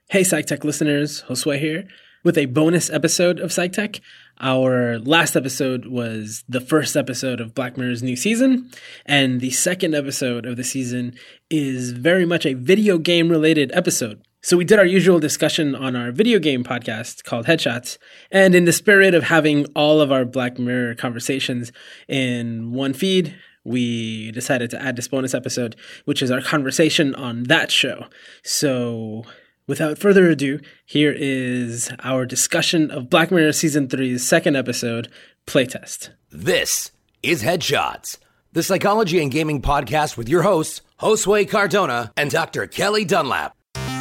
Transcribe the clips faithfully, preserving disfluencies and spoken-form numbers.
Hey, PsychTech listeners, Josue here with a bonus episode of PsychTech. Our last episode was the first episode of Black Mirror's new season, and the second episode of the season is very much a video game related episode. So we did our usual discussion on our video game podcast called Headshots, and in the spirit of having all of our Black Mirror conversations in one feed, we decided to add this bonus episode, which is our conversation on that show. So without further ado, here is our discussion of Black Mirror Season three's second episode, Playtest. This is Headshots, the psychology and gaming podcast with your hosts, Josue Cardona and Doctor Kelly Dunlap.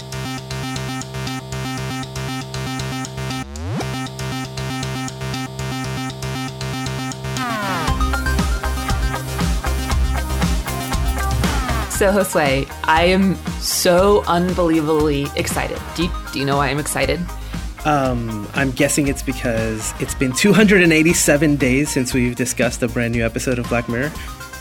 So, Josue, I am so unbelievably excited. Do you, do you know why I'm excited? Um, I'm guessing it's because it's been two hundred eighty-seven days since we've discussed a brand new episode of Black Mirror.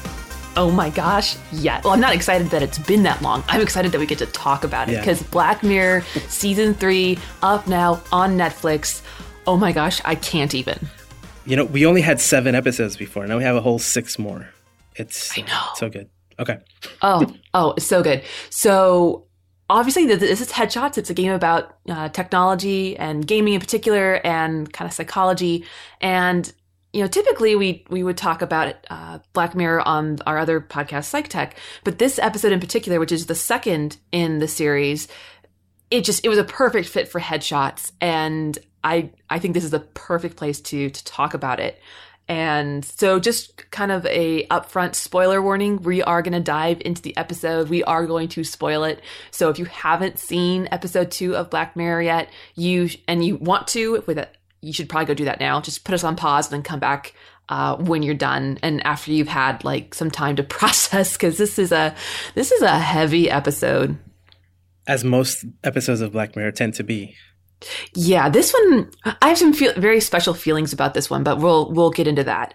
Oh my gosh, yeah. Well, I'm not excited that it's been that long. I'm excited that we get to talk about it because yeah. Black Mirror Season three, up now on Netflix. Oh my gosh, I can't even. You know, we only had seven episodes before. Now we have a whole six more. It's I know. so good. Okay. oh, oh, it's so good. So obviously this is Headshots. It's a game about uh, technology and gaming in particular and kind of psychology. And, you know, typically we, we would talk about uh, Black Mirror on our other podcast, PsychTech. But this episode in particular, which is the second in the series, it just, it was a perfect fit for Headshots. And I, I think this is the perfect place to, to talk about it. And so just kind of a upfront spoiler warning, we are going to dive into the episode. We are going to spoil it. So if you haven't seen episode two of Black Mirror yet, you and you want to, with it, you should probably go do that now. Just put us on pause and then come back uh, when you're done and after you've had like some time to process, because this is a this is a heavy episode. As most episodes of Black Mirror tend to be. Yeah, this one, I have some feel, very special feelings about this one, but we'll we'll get into that.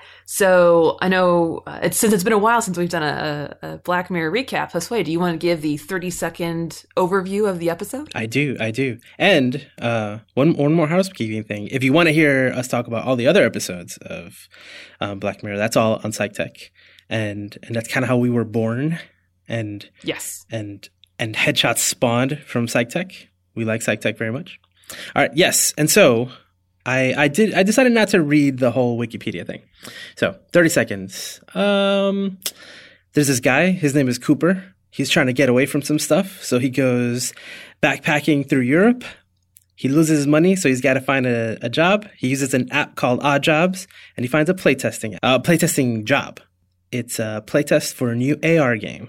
So I know uh, it's, since it's been a while since we've done a, a Black Mirror recap. Josue, do you want to give the thirty second overview of the episode? I do, I do. And uh, one, one more housekeeping thing. If you want to hear us talk about all the other episodes of um, Black Mirror, that's all on PsychTech. And and that's kind of how we were born. And yes. And, and Headshots spawned from PsychTech. We like PsychTech very much. All right. Yes. And so I, I did, I decided not to read the whole Wikipedia thing. So thirty seconds. Um, there's this guy, his name is Cooper. He's trying to get away from some stuff. So he goes backpacking through Europe. He loses his money. So he's got to find a, a job. He uses an app called Odd Jobs and he finds a playtesting, uh, playtesting job. It's a playtest for a new A R game.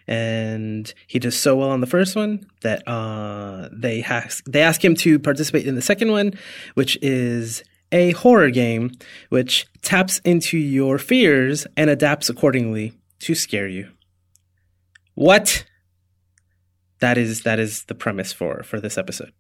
And he does so well on the first one that uh, they, has, they ask him to participate in the second one, which is a horror game, which taps into your fears and adapts accordingly to scare you. What? That is that is the premise for, for this episode.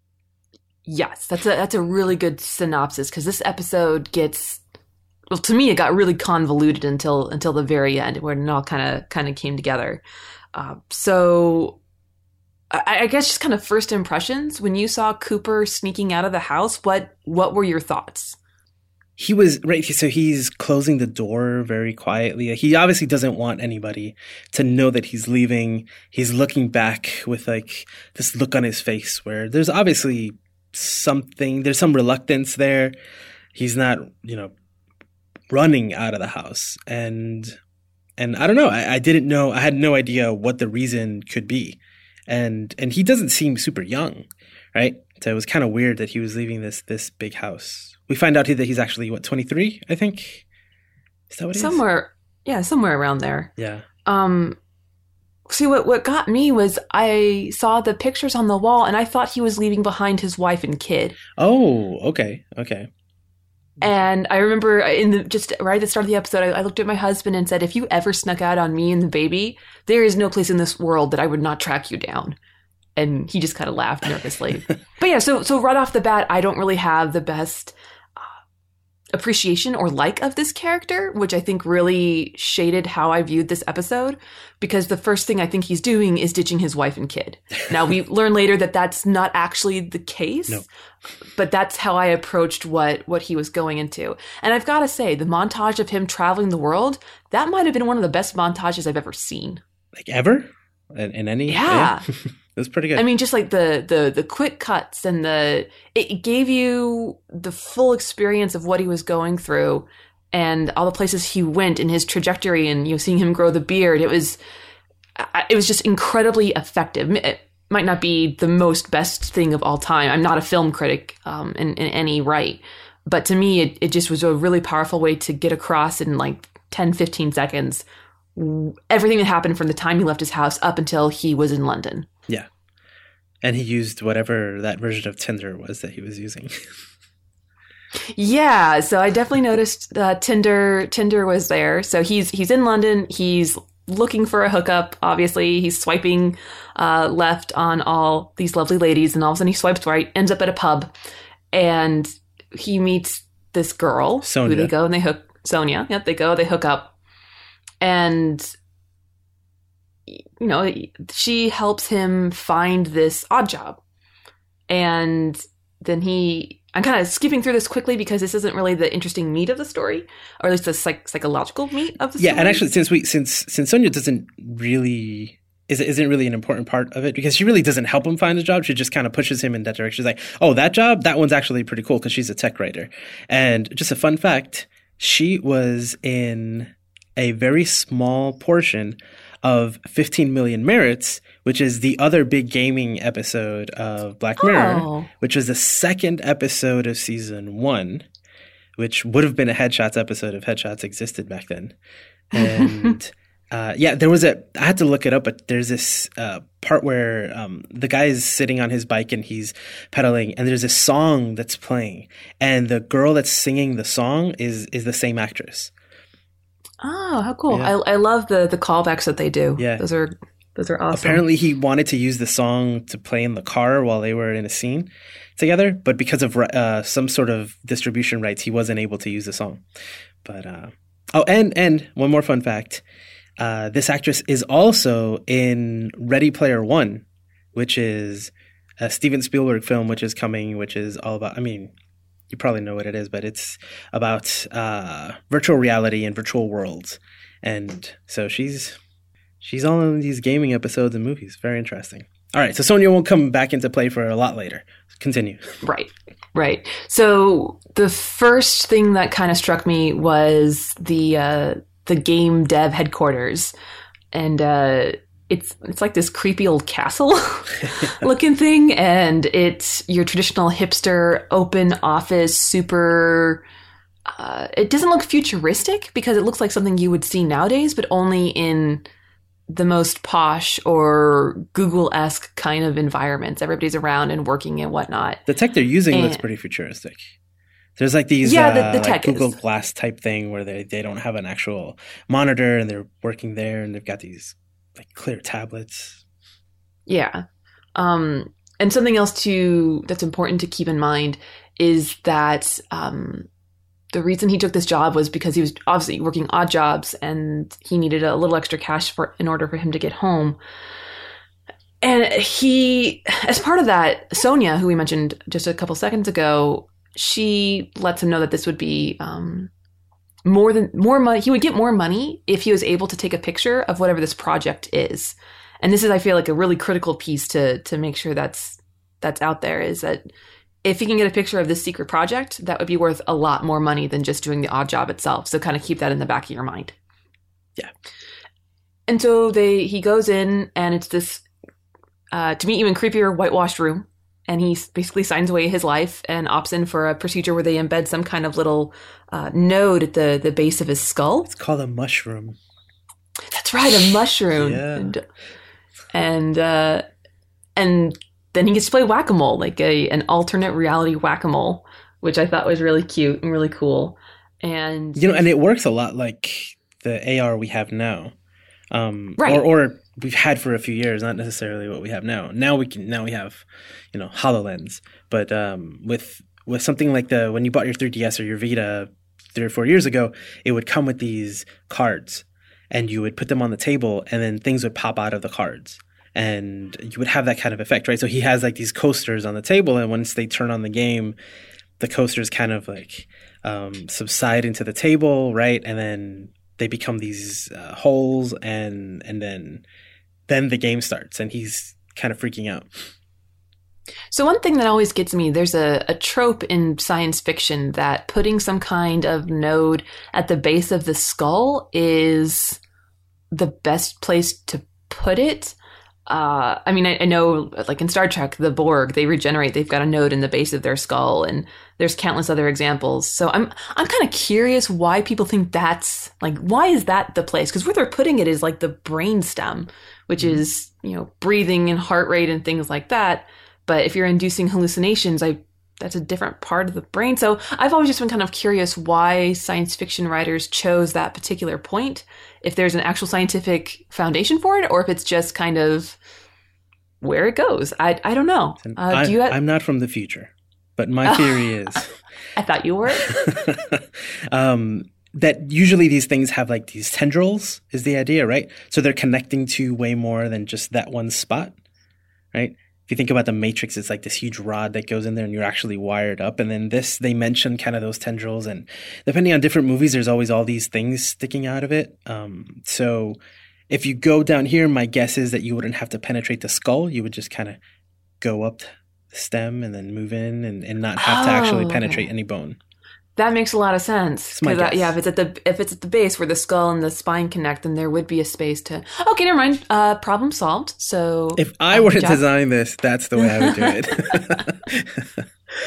Yes, that's a that's a really good synopsis because this episode gets. Well, to me, it got really convoluted until until the very end, where it all kind of kind of came together. Uh, so, I, I guess just kind of first impressions when you saw Cooper sneaking out of the house. What what were your thoughts? He was right. So he's closing the door very quietly. He obviously doesn't want anybody to know that he's leaving. He's looking back with like this look on his face where there's obviously something. There's some reluctance there. He's not, you know, running out of the house. And and I don't know. I, I didn't know. I had no idea what the reason could be. And and he doesn't seem super young, right? So it was kind of weird that he was leaving this this big house. We find out that he's actually, what, twenty-three, I think? Is that what it is? Somewhere, yeah, somewhere around there. Yeah. Um. See, what, what got me was I saw the pictures on the wall, and I thought he was leaving behind his wife and kid. Oh, okay, okay. And I remember in the just right at the start of the episode, I, I looked at my husband and said, if you ever snuck out on me and the baby, there is no place in this world that I would not track you down. And he just kind of laughed nervously. But yeah, so so right off the bat, I don't really have the best uh, appreciation or like of this character, which I think really shaded how I viewed this episode, because the first thing I think he's doing is ditching his wife and kid. Now, we learn later that that's not actually the case, No. but that's how I approached what, what he was going into. And I've got to say, the montage of him traveling the world, that might have been one of the best montages I've ever seen. Like ever? In, in any? Yeah. It was pretty good. I mean, just like the the the quick cuts and the it gave you the full experience of what he was going through and all the places he went in his trajectory, and you know, seeing him grow the beard. It was it was just incredibly effective. It might not be the most best thing of all time. I'm not a film critic um, in, in any right, but to me, it, it just was a really powerful way to get across in like ten, fifteen seconds everything that happened from the time he left his house up until he was in London. Yeah. And he used whatever that version of Tinder was that he was using. Yeah, so I definitely noticed uh, Tinder Tinder was there. So he's he's in London. He's looking for a hookup. Obviously, he's swiping uh, left on all these lovely ladies, and all of a sudden he swipes right, ends up at a pub, and he meets this girl. Sonia. Who they go and they hook. Sonia. Yep, they go, they hook up. And, you know, she helps him find this odd job. And then he, I'm kind of skipping through this quickly because this isn't really the interesting meat of the story, or at least the psych- psychological meat of the yeah, story. and actually, since we since since Sonia doesn't really is isn't really an important part of it, because she really doesn't help him find a job. She just kind of pushes him in that direction. She's like, oh, that job, that one's actually pretty cool because she's a tech writer. And just a fun fact, she was in a very small portion of fifteen million Merits, which is the other big gaming episode of Black Mirror, Oh. which was the second episode of season one, which would have been a Headshots episode if Headshots existed back then. And uh, yeah, there was a – I had to look it up, but there's this uh, part where um, the guy is sitting on his bike and he's pedaling, and there's a song that's playing, and the girl that's singing the song is is the same actress. Oh, how cool. Yeah. I, I love the, the callbacks that they do. Yeah. Those are those are awesome. Apparently, he wanted to use the song to play in the car while they were in a scene together, but because of uh, some sort of distribution rights, he wasn't able to use the song. But uh, oh, and and one more fun fact: uh, this actress is also in Ready Player One, which is a Steven Spielberg film, which is coming, which is all about. I mean, you probably know what it is, but it's about uh, virtual reality and virtual worlds, and so she's. She's all in these gaming episodes and movies. Very interesting. All right, so Sonia won't come back into play for a lot later. Continue. Right, right. So the first thing that kind of struck me was the uh, the game dev headquarters, and uh, it's it's like this creepy old castle looking thing, and it's your traditional hipster open office, super. Uh, it doesn't look futuristic because it looks like something you would see nowadays, but only in the most posh or Google-esque kind of environments. Everybody's around and working and whatnot. The tech they're using And- looks pretty futuristic. There's like these Yeah, the- uh, the like tech Google is. Glass type thing where they, they don't have an actual monitor and they're working there and they've got these like clear tablets. Yeah. Um, and something else to that's important to keep in mind is that um, the reason he took this job was because he was obviously working odd jobs and he needed a little extra cash for in order for him to get home. And he, as part of that, Sonia, who we mentioned just a couple seconds ago, she lets him know that this would be um, more than more money. He would get more money if he was able to take a picture of whatever this project is. And this is, I feel like, a really critical piece to to make sure that's that's out there, is that if he can get a picture of this secret project, that would be worth a lot more money than just doing the odd job itself. So kind of keep that in the back of your mind. Yeah. And so they he goes in, and it's this, uh, to me, even creepier whitewashed room. And he basically signs away his life and opts in for a procedure where they embed some kind of little uh, node at the, the base of his skull. It's called a mushroom. That's right, a mushroom. Yeah. And and, uh, and then he gets to play whack-a-mole, like a an alternate reality whack-a-mole, which I thought was really cute and really cool. And You know, and it works a lot like the A R we have now. Um, Right. Or, or we've had for a few years, not necessarily what we have now. Now we can. Now we have, you know, HoloLens. But um, with with something like the when you bought your three D S or your Vita three or four years ago, it would come with these cards, and you would put them on the table, and then things would pop out of the cards. And you would have that kind of effect, right? So he has like these coasters on the table, and once they turn on the game, the coasters kind of like um, subside into the table, right? And then they become these uh, holes, and and then then the game starts, and he's kind of freaking out. So one thing that always gets me, there's a, a trope in science fiction that putting some kind of node at the base of the skull is the best place to put it. Uh, I mean, I, I know, like in Star Trek, the Borg, they regenerate. They've got a node in the base of their skull, and there's countless other examples. So I'm I'm kind of curious why people think that's like, why is that the place? Because where they're putting it is like the brainstem, which mm-hmm. is, you know, breathing and heart rate and things like that. But if you're inducing hallucinations, I that's a different part of the brain. So I've always just been kind of curious why science fiction writers chose that particular point, if there's an actual scientific foundation for it, or if it's just kind of where it goes. I I don't know. Uh, do you have- I'm not from the future, but my theory is... I thought you were. um, that usually these things have like these tendrils is the idea, right? So they're connecting to way more than just that one spot, right? If you think about the Matrix, it's like this huge rod that goes in there and you're actually wired up. And then this, they mention kind of those tendrils. And depending on different movies, there's always all these things sticking out of it. Um, so if you go down here, my guess is that you wouldn't have to penetrate the skull. You would just kind of go up the stem and then move in and, and not have oh, to actually okay. penetrate any bone. That makes a lot of sense. It's my guess. I, yeah, if it's at the if it's at the base where the skull and the spine connect, then there would be a space to. Okay, never mind. Uh, problem solved. So if I were to design this, that's the way I would do it.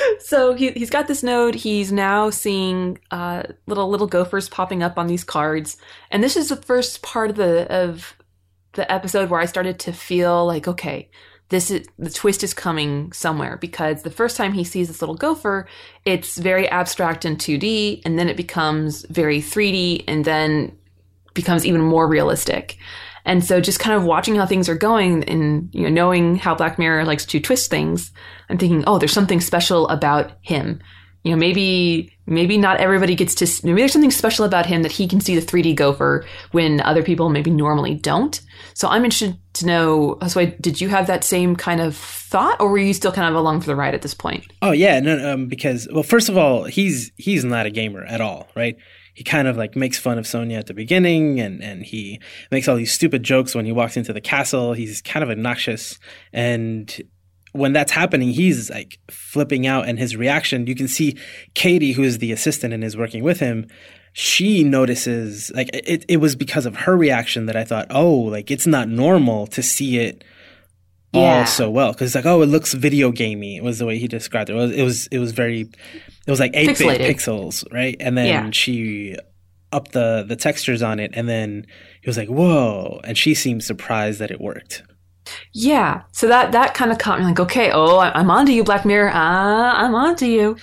So he he's got this node. He's now seeing uh, little little gophers popping up on these cards, and this is the first part of the of the episode where I started to feel like, okay, this is the twist is coming somewhere, because the first time he sees this little gopher, it's very abstract and two D, and then it becomes very three D, and then becomes even more realistic. And so just kind of watching how things are going and, you know, knowing how Black Mirror likes to twist things, I'm thinking, oh, there's something special about him. You know, maybe maybe not everybody gets to, maybe there's something special about him that he can see the three D gopher when other people maybe normally don't. So I'm interested to know, so did you have that same kind of thought, or were you still kind of along for the ride at this point? Oh, yeah, no, um, because, well, first of all, he's he's not a gamer at all, right? He kind of like makes fun of Sonya at the beginning, and, and he makes all these stupid jokes when he walks into the castle. He's kind of obnoxious, and when that's happening, he's like flipping out, and his reaction, you can see Katie, who is the assistant and is working with him, she notices, like it, it was because of her reaction that I thought, oh, like it's not normal to see it all yeah. so well. Cause it's like, oh, it looks video gamey. It was the way he described it. It was, it was, it was very, it was like eight bit pixels, right? And then yeah. she upped the, the textures on it, and then he was like, whoa. And she seemed surprised that it worked. Yeah. So that, that kind of caught me like, okay, oh, I'm onto you, Black Mirror. Ah, I'm onto you.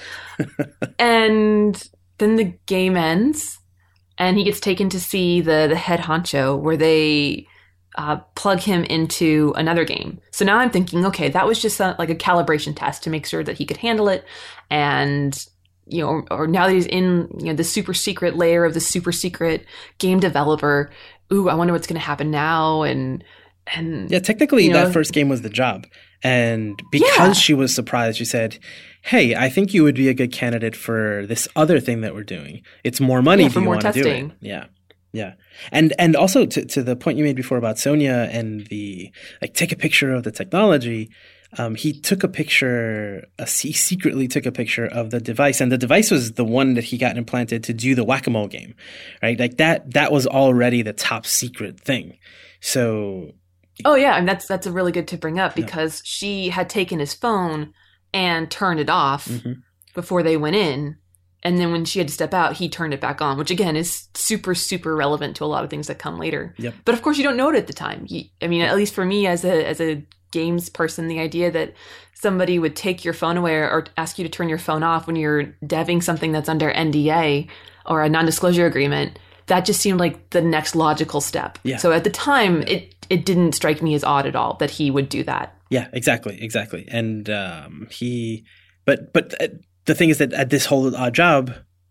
And then the game ends, and he gets taken to see the, the head honcho, where they uh, plug him into another game. So now I'm thinking, okay, that was just a, like a calibration test to make sure that he could handle it. And, you know, or, or now that he's in, you know, the super secret layer of the super secret game developer, ooh, I wonder what's going to happen now. And, and yeah, technically you know, that first game was the job. And because yeah. she was surprised, she said, hey, I think you would be a good candidate for this other thing that we're doing. It's more money. Yeah, do for you more want testing. to do it? Yeah. Yeah. And and also to, to the point you made before about Sonya and the, like, take a picture of the technology, um, he took a picture, uh, he secretly took a picture of the device. And the device was the one that he got implanted to do the whack-a-mole game, right? Like that, that was already the top secret thing. So. Oh, yeah. And that's, that's a really good to bring up, because yeah. she had taken his phone and turned it off mm-hmm. before they went in. And then when she had to step out, he turned it back on, which again is super, super relevant to a lot of things that come later. Yep. But of course you don't know it at the time. You, I mean, at least for me as a, as a games person, the idea that somebody would take your phone away or ask you to turn your phone off when you're deving something that's under N D A or a non-disclosure agreement, that just seemed like the next logical step. Yeah. So at the time, it, it didn't strike me as odd at all that he would do that. Yeah, exactly, exactly. And um, he, but but uh, the thing is that at this whole uh, job,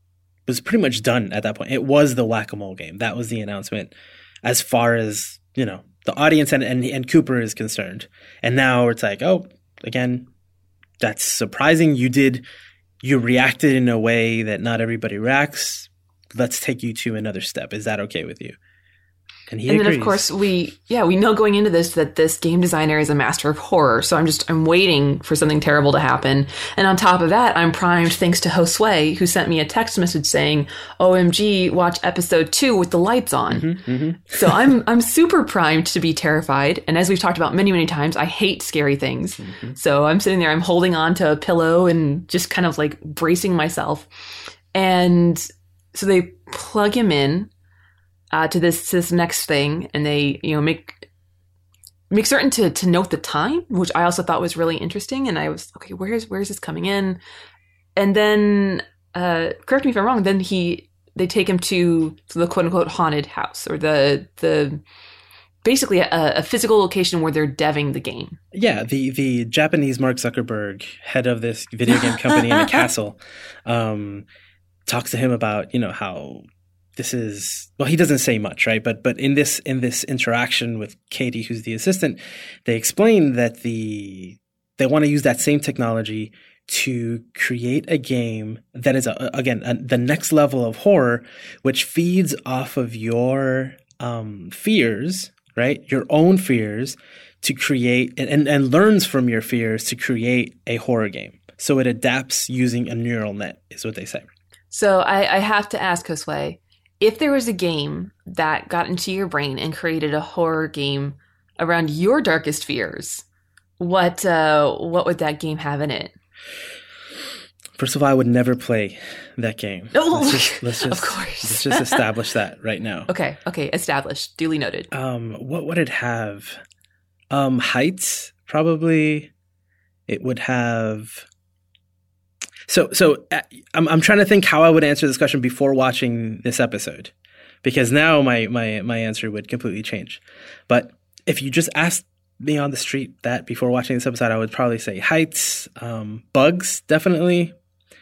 was pretty much done at that point. It was the Whack-A-Mole game. That was the announcement as far as, you know, the audience and, and, and Cooper is concerned. And now it's like, oh, again, that's surprising. You did, you reacted in a way that not everybody reacts. Let's take you to another step. Is that okay with you? And he and agrees. then, of course, we yeah we know going into this that this game designer is a master of horror. So I'm just I'm waiting for something terrible to happen. And on top of that, I'm primed thanks to Josue, who sent me a text message saying, "O M G, watch episode two with the lights on." Mm-hmm, mm-hmm. So I'm I'm super primed to be terrified. And as we've talked about many many times, I hate scary things. Mm-hmm. So I'm sitting there, I'm holding on to a pillow and just kind of like bracing myself. And so they plug him in. Uh, to this to this next thing, and they you know make make certain to to note the time, which I also thought was really interesting. And I was okay, where's where's this coming in? And then uh, correct me if I'm wrong. Then he they take him to, to the quote unquote haunted house, or the the basically a, a physical location where they're deving the game. Yeah, the the Japanese Mark Zuckerberg, head of this video game company in a castle, um, talks to him about you know how. This is well, he doesn't say much, right? But but in this in this interaction with Katie, who's the assistant, they explain that the they want to use that same technology to create a game that is a, again a, the next level of horror, which feeds off of your um, fears, right? Your own fears to create and, and and learns from your fears to create a horror game. So it adapts using a neural net, is what they say. So I, I have to ask Josue. If there was a game that got into your brain and created a horror game around your darkest fears, what uh, what would that game have in it? First of all, I would never play that game. Oh, let's just, let's just, of course. Let's just establish that right now. Okay, okay, established, duly noted. Um, what would it have? Um, heights, probably. It would have. So, so uh, I'm I'm trying to think how I would answer this question before watching this episode, because now my my my answer would completely change. But if you just asked me on the street that before watching this episode, I would probably say heights, um, bugs, definitely,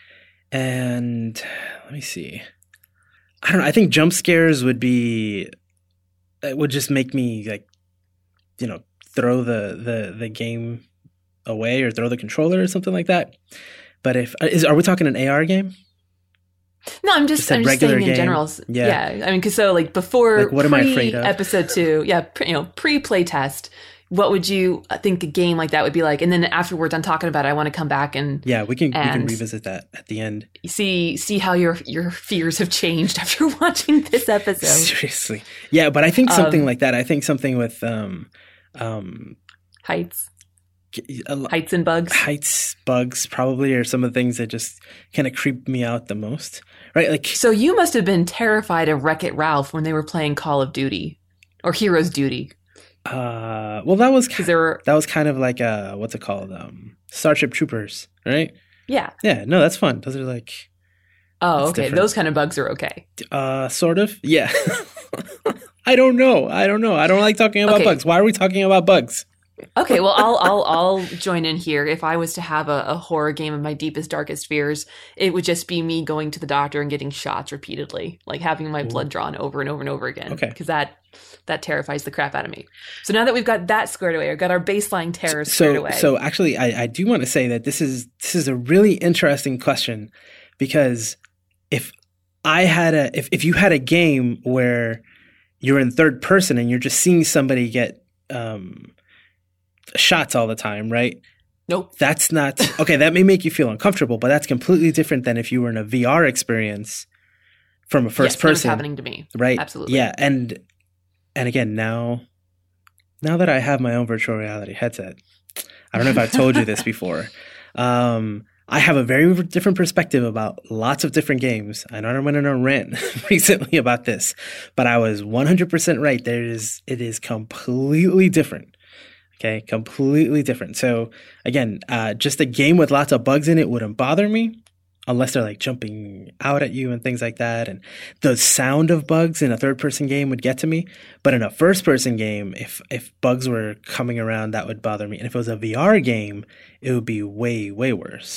and let me see. I don't know. I think jump scares would be. It would just make me like, you know, throw the the the game away or throw the controller or something like that. But if is are we talking an A R game? No, I'm just, just I'm just saying in general. Yeah. yeah, I mean, because so like before, like what am I afraid of? Episode two, yeah, pre, you know, pre play test. What would you think a game like that would be like? And then afterwards, I'm talking about it, I want to come back and yeah, we can we can revisit that at the end. See see how your your fears have changed after watching this episode. Seriously, yeah, but I think something um, like that. I think something with um, um, heights. Heights and bugs. Heights, bugs, probably, are some of the things that just kind of creep me out the most, right? Like, so you must have been terrified of Wreck-It Ralph when they were playing Call of Duty or Heroes Duty. Uh, well, that was because there were that was kind of like uh, what's it called? Um, Starship Troopers, right? Yeah, yeah. No, that's fun. Those are like. Oh, okay. Different. Those kind of bugs are okay. Uh, sort of. Yeah. I don't know. I don't know. I don't like talking about okay. bugs. Why are we talking about bugs? Okay, well, I'll I'll I'll join in here. If I was to have a, a horror game of my deepest, darkest fears, it would just be me going to the doctor and getting shots repeatedly, like having my Ooh. blood drawn over and over and over again. Okay, because that that terrifies the crap out of me. So now that we've got that squared away, or got our baseline terror so, squared away. So actually, I, I do want to say that this is this is a really interesting question, because if I had a if if you had a game where you're in third person and you're just seeing somebody get um. shots all the time, right? Nope. That's not okay. That may make you feel uncomfortable, but that's completely different than if you were in a V R experience from a first yes, person. Yes, happening to me, right? Absolutely. Yeah, and and again, now, now that I have my own virtual reality headset, I don't know if I've told you this before. Um, I have a very different perspective about lots of different games. I know I went on a rant recently about this, but I was one hundred percent right. There is, it is completely different. Okay, completely different. So again, uh, just a game with lots of bugs in it wouldn't bother me unless they're like jumping out at you and things like that. And the sound of bugs in a third-person game would get to me. But in a first-person game, if if bugs were coming around, that would bother me. And if it was a V R game, it would be way, way worse.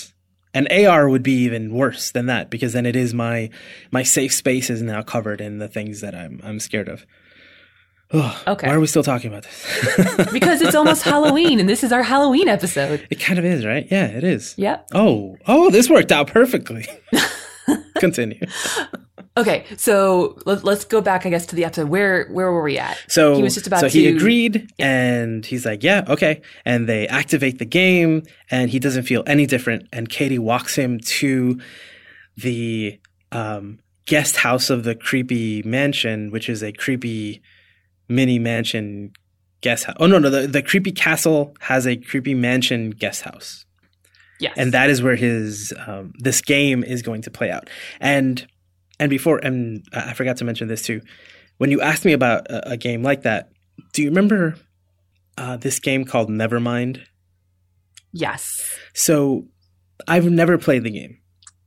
And A R would be even worse than that because then it is my my safe space is now covered in the things that I'm I'm scared of. Oh, okay. Why are we still talking about this? Because it's almost Halloween and this is our Halloween episode. It kind of is, right? Yeah, it is. Yep. Oh, oh, this worked out perfectly. Continue. Okay, so let, let's go back, I guess, to the episode. Where where were we at? So he was just about so to. he agreed, and he's like, "Yeah, okay." And they activate the game, and he doesn't feel any different. And Katie walks him to the um, guest house of the creepy mansion, which is a creepy mini mansion guest house. Oh no, no, the, the creepy castle has a creepy mansion guest house. Yes, and that is where his um, this game is going to play out. And And before, and I forgot to mention this too, when you asked me about a, a game like that, do you remember uh, this game called Nevermind? Yes. So I've never played the game,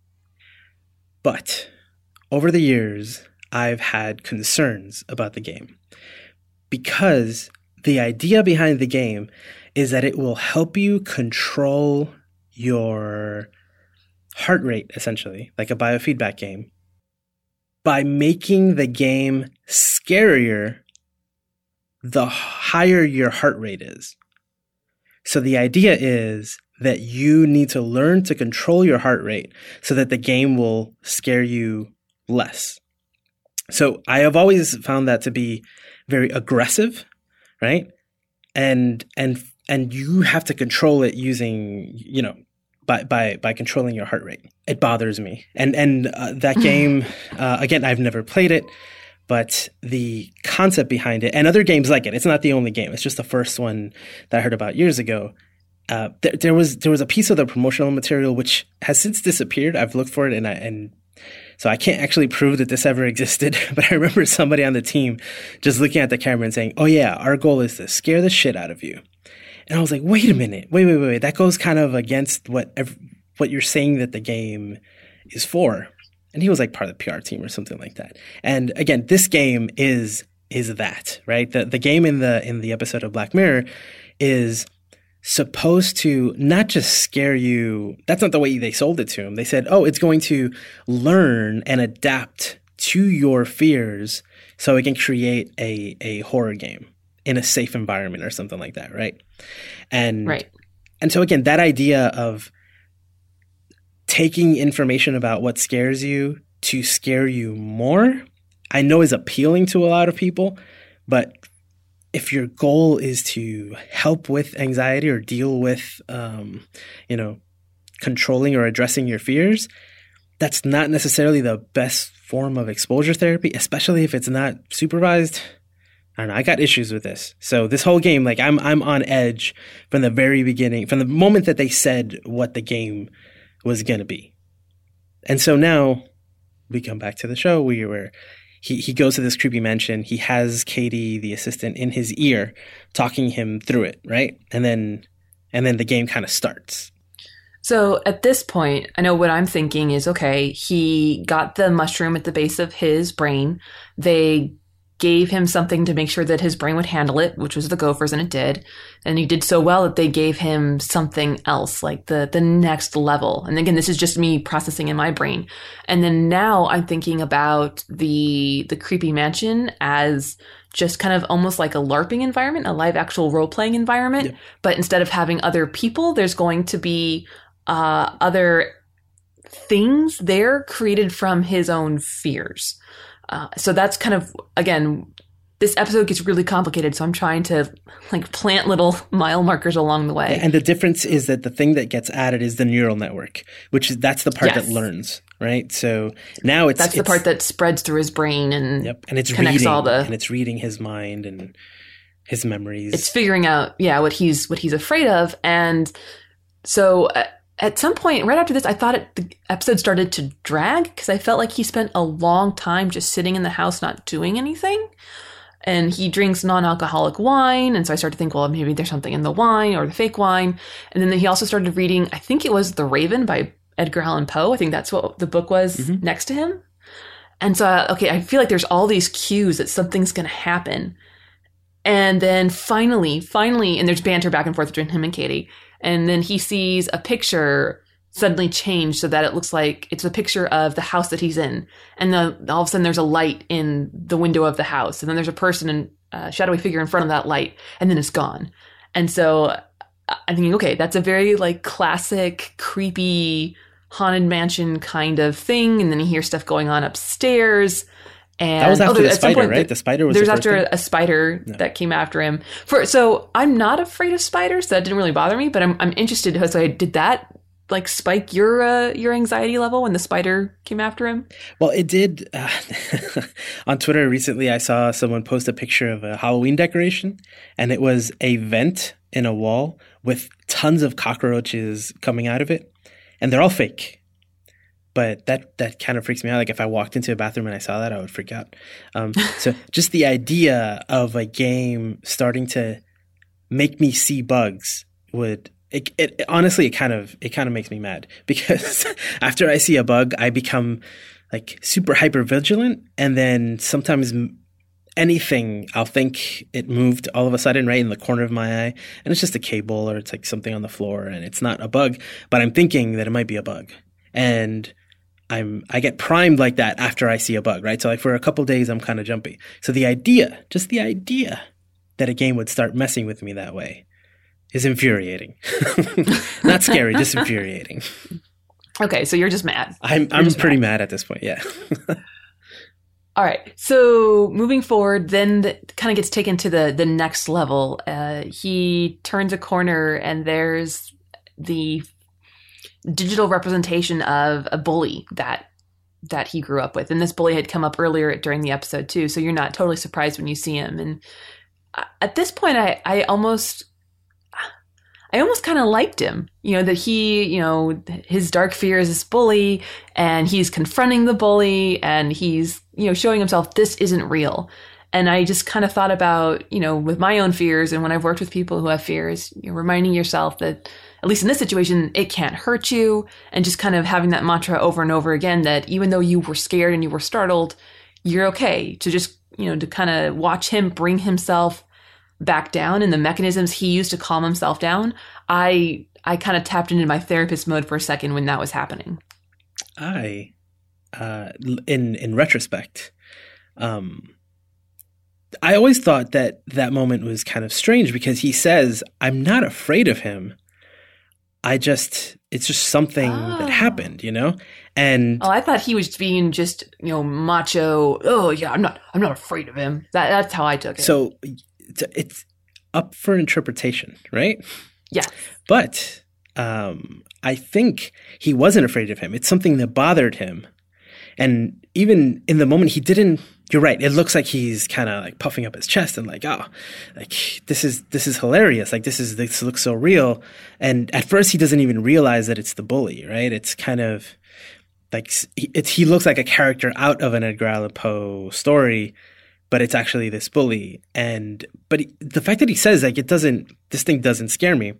but over the years, I've had concerns about the game because the idea behind the game is that it will help you control your heart rate, essentially, like a biofeedback game, by making the game scarier the higher your heart rate is. So the idea is that you need to learn to control your heart rate so that the game will scare you less. So I have always found that to be very aggressive, right? And and and you have to control it using, you know, by by by controlling your heart rate. It bothers me. And and uh, that game, uh, again, I've never played it, but the concept behind it, and other games like it, it's not the only game. It's just the first one that I heard about years ago. Uh, th- there was there was a piece of the promotional material which has since disappeared. I've looked for it, and I, and so I can't actually prove that this ever existed. But I remember somebody on the team just looking at the camera and saying, "Oh yeah, our goal is to scare the shit out of you." And I was like, wait a minute, wait, wait, wait, wait. That goes kind of against what ev- what you're saying that the game is for. And he was like part of the P R team or something like that. And again, this game is is that, right? The the game in the in the episode of Black Mirror is supposed to not just scare you. That's not the way they sold it to him. They said, oh, it's going to learn and adapt to your fears so it can create a a horror game in a safe environment or something like that, right? And right. And so again, that idea of taking information about what scares you to scare you more, I know is appealing to a lot of people, but if your goal is to help with anxiety or deal with, um, you know, controlling or addressing your fears, that's not necessarily the best form of exposure therapy, especially if it's not supervised. I don't know. I got issues with this. So this whole game, like I'm, I'm on edge from the very beginning, from the moment that they said what the game was going to be. And so now we come back to the show where, where he, he goes to this creepy mansion. He has Katie, the assistant, in his ear, talking him through it. Right. And then, and then the game kind of starts. So at this point, I know what I'm thinking is, okay, he got the mushroom at the base of his brain. They gave him something to make sure that his brain would handle it, which was the gophers, and it did. And he did so well that they gave him something else, like the the next level. And again, this is just me processing in my brain. And then now I'm thinking about the the creepy mansion as just kind of almost like a LARPing environment, a live actual role-playing environment. Yeah. But instead of having other people, there's going to be uh, other things there created from his own fears. Uh, so that's kind of, again, this episode gets really complicated. So I'm trying to like plant little mile markers along the way. And the difference is that the thing that gets added is the neural network, which is, that's the part yes. that learns, right? So now it's, that's it's, the part that spreads through his brain and, yep. and it's connects reading, all the, and it's reading his mind and his memories. It's figuring out, yeah, what he's, what he's afraid of. And so, uh, at some point, right after this, I thought it, the episode started to drag because I felt like he spent a long time just sitting in the house not doing anything. And he drinks non-alcoholic wine. And so I started to think, well, maybe there's something in the wine or the fake wine. And then he also started reading, I think it was The Raven by Edgar Allan Poe. I think that's what the book was mm-hmm. next to him. And so, uh, okay, I feel like there's all these cues that something's going to happen. And then finally, finally, and there's banter back and forth between him and Katie. And then he sees a picture suddenly changed so that it looks like it's a picture of the house that he's in. And the, all of a sudden there's a light in the window of the house. And then there's a person and a shadowy figure in front of that light. And then it's gone. And so I'm thinking, okay, that's a very like classic, creepy, haunted mansion kind of thing. And then you hear stuff going on upstairs. And that was after oh, the spider, point, right? The spider was there's the after thing? a spider no. that came after him. For so I'm not afraid of spiders. So that didn't really bother me. But I'm I'm interested. So I did that like spike your uh, your anxiety level when the spider came after him? Well, it did. Uh, on Twitter recently, I saw someone post a picture of a Halloween decoration, and it was a vent in a wall with tons of cockroaches coming out of it, and they're all fake. But that that kind of freaks me out. Like if I walked into a bathroom and I saw that, I would freak out. Um, so just the idea of a game starting to make me see bugs would. It, it honestly, it kind of it kind of makes me mad because after I see a bug, I become like super hyper vigilant, and then sometimes anything I'll think it moved all of a sudden right in the corner of my eye, and it's just a cable or it's like something on the floor, and it's not a bug, but I'm thinking that it might be a bug, and I'm I get primed like that after I see a bug, right? So like for a couple days, I'm kind of jumpy. So the idea, just the idea that a game would start messing with me that way is infuriating. Not scary, just infuriating. Okay, so you're just mad. I'm you're I'm pretty mad. mad at this point, yeah. All right. So moving forward, then the, kind of gets taken to the the next level. Uh, he turns a corner and there's the digital representation of a bully that that he grew up with. And this bully had come up earlier during the episode too. So you're not totally surprised when you see him. And at this point, I, I almost... I almost kind of liked him, you know, that he, you know, his dark fear is this bully and he's confronting the bully and he's, you know, showing himself this isn't real. And I just kind of thought about, you know, with my own fears and when I've worked with people who have fears, you know, reminding yourself that, at least in this situation, it can't hurt you. And just kind of having that mantra over and over again that even though you were scared and you were startled, you're okay. To just, you know, to kind of watch him bring himself back down and the mechanisms he used to calm himself down, I I kind of tapped into my therapist mode for a second when that was happening. I, uh, in in retrospect, um, I always thought that that moment was kind of strange because he says, "I'm not afraid of him. I just it's just something oh. that happened, you know." And oh, I thought he was being just you know macho. Oh yeah, I'm not I'm not afraid of him. That that's how I took it. So. It's up for interpretation, right? Yeah. But um, I think he wasn't afraid of him. It's something that bothered him. And even in the moment, he didn't – you're right. It looks like he's kind of like puffing up his chest and like, oh, like this is this is hilarious. Like this is this looks so real. And at first, he doesn't even realize that it's the bully, right? It's kind of like it's, he looks like a character out of an Edgar Allan Poe story, but it's actually this bully. And but he, the fact that he says like it doesn't, this thing doesn't scare me.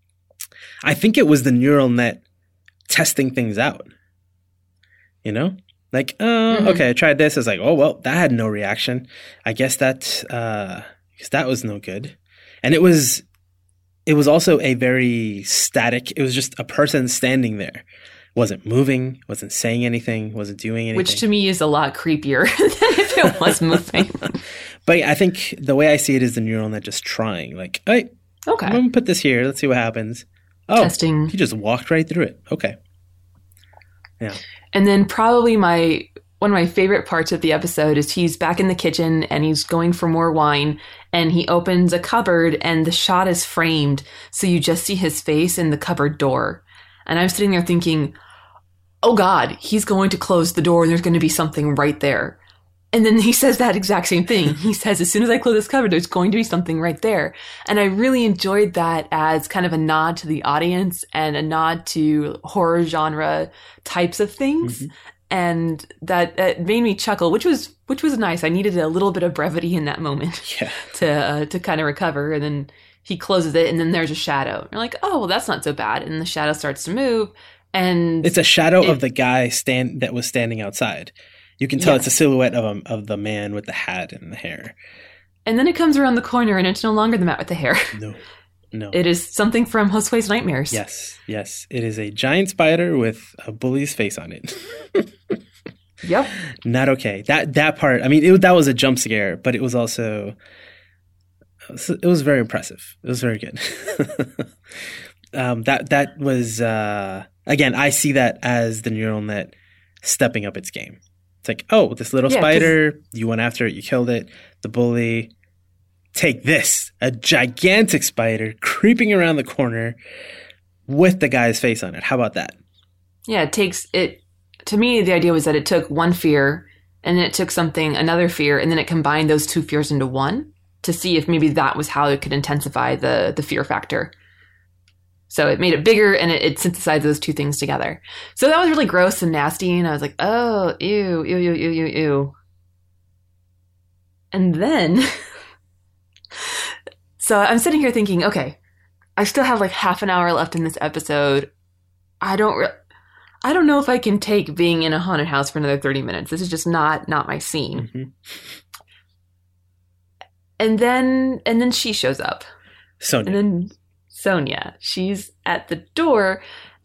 I think it was the neural net testing things out. You know, like oh, mm-hmm. okay, I tried this. It's like oh well, that had no reaction. I guess that uh, I guess that was no good. And it was it was also a very static. It was just a person standing there. Wasn't moving, wasn't saying anything, wasn't doing anything. Which to me is a lot creepier than if it was moving. But I think the way I see it is the neural net just trying. Like, hey, okay, I'm going to put this here. Let's see what happens. Oh, testing. He just walked right through it. Okay. Yeah. And then probably my one of my favorite parts of the episode is he's back in the kitchen and he's going for more wine and he opens a cupboard and the shot is framed. So you just see his face in the cupboard door. And I'm sitting there thinking, oh God, he's going to close the door and there's going to be something right there. And then he says that exact same thing. He says, as soon as I close this cupboard, there's going to be something right there. And I really enjoyed that as kind of a nod to the audience and a nod to horror genre types of things. Mm-hmm. And that, that made me chuckle, which was which was nice. I needed a little bit of brevity in that moment yeah. to uh, to kind of recover. And then he closes it and then there's a shadow. And you're like, oh, well, that's not so bad. And the shadow starts to move. And it's a shadow it, of the guy stand that was standing outside. You can tell yes. it's a silhouette of him, of the man with the hat and the hair. And then it comes around the corner and it's no longer the man with the hair. No. No. It is something from Josue's Nightmares. Yes, yes. It is a giant spider with a bully's face on it. Yep. Not okay. That that part, I mean, it, that was a jump scare, but it was also, it was, it was very impressive. It was very good. um, that that was, uh, again, I see that as the neural net stepping up its game. It's like, oh, this little Yeah, spider, you went after it, you killed it. The bully, take this, a gigantic spider creeping around the corner with the guy's face on it. How about that? Yeah, it takes it. To me, the idea was that it took one fear and then it took something, another fear, and then it combined those two fears into one to see if maybe that was how it could intensify the the fear factor. So it made it bigger and it, it synthesized those two things together. So that was really gross and nasty. And I was like, oh, ew, ew, ew, ew, ew, ew. And then, so I'm sitting here thinking, okay, I still have like half an hour left in this episode. I don't, re- I don't know if I can take being in a haunted house for another thirty minutes. This is just not, not my scene. Mm-hmm. And then, and then she shows up. Sonia. And then Sonia, she's at the door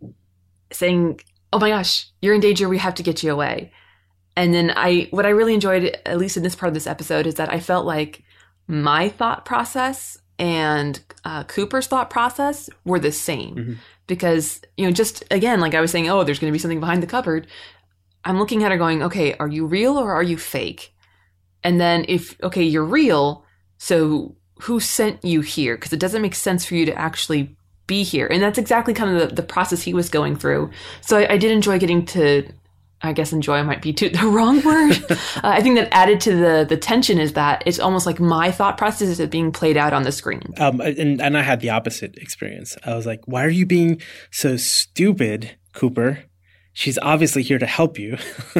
saying, oh my gosh, you're in danger. We have to get you away. And then I, what I really enjoyed, at least in this part of this episode, is that I felt like my thought process and uh, Cooper's thought process were the same. Mm-hmm. Because, you know, just again, like I was saying, oh, there's going to be something behind the cupboard. I'm looking at her going, okay, are you real or are you fake? And then if, okay, you're real, so who sent you here? Because it doesn't make sense for you to actually be here. And that's exactly kind of the, the process he was going through. So I, I did enjoy getting to, I guess enjoy might be too, the wrong word. uh, I think that added to the the tension is that it's almost like my thought process is being played out on the screen. Um, and, and I had the opposite experience. I was like, why are you being so stupid, Cooper? She's obviously here to help you.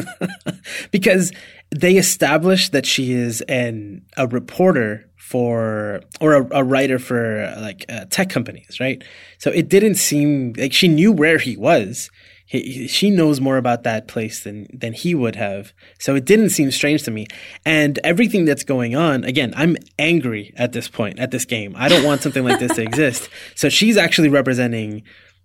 Because they established that she is an a reporter for or a, a writer for uh, like uh, tech companies, right? So it didn't seem like she knew where he was. He, she knows more about that place than than he would have. So it didn't seem strange to me. And everything that's going on, again, I'm angry at this point, at this game. I don't want something like this to exist. So she's actually representing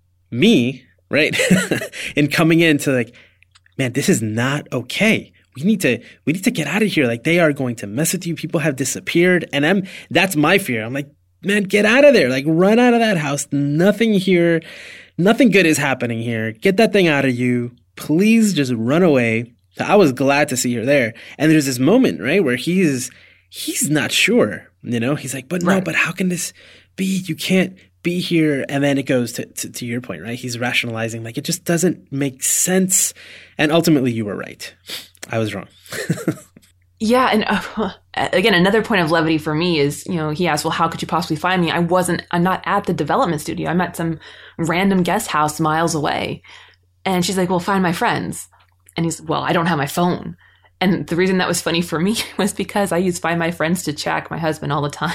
me, right? And coming in to like, man, this is not okay. We need to we need to get out of here. Like, they are going to mess with you. People have disappeared. And I'm that's my fear. I'm like, man, get out of there. Like, run out of that house. Nothing here. Nothing good is happening here. Get that thing out of you. Please just run away. So I was glad to see her there. And there's this moment, right, where he's he's not sure. You know, he's like, but no, right. but how can this be? You can't be here. And then it goes to, to, to your point, right? He's rationalizing, like, it just doesn't make sense. And ultimately, you were right. I was wrong. Yeah. And uh, again, another point of levity for me is, you know, he asked, well, how could you possibly find me? I wasn't, I'm not at the development studio. I'm at some random guest house miles away. And she's like, well, find my friends. And he's, well, I don't have my phone. And the reason that was funny for me was because I use Find My Friends to track my husband all the time.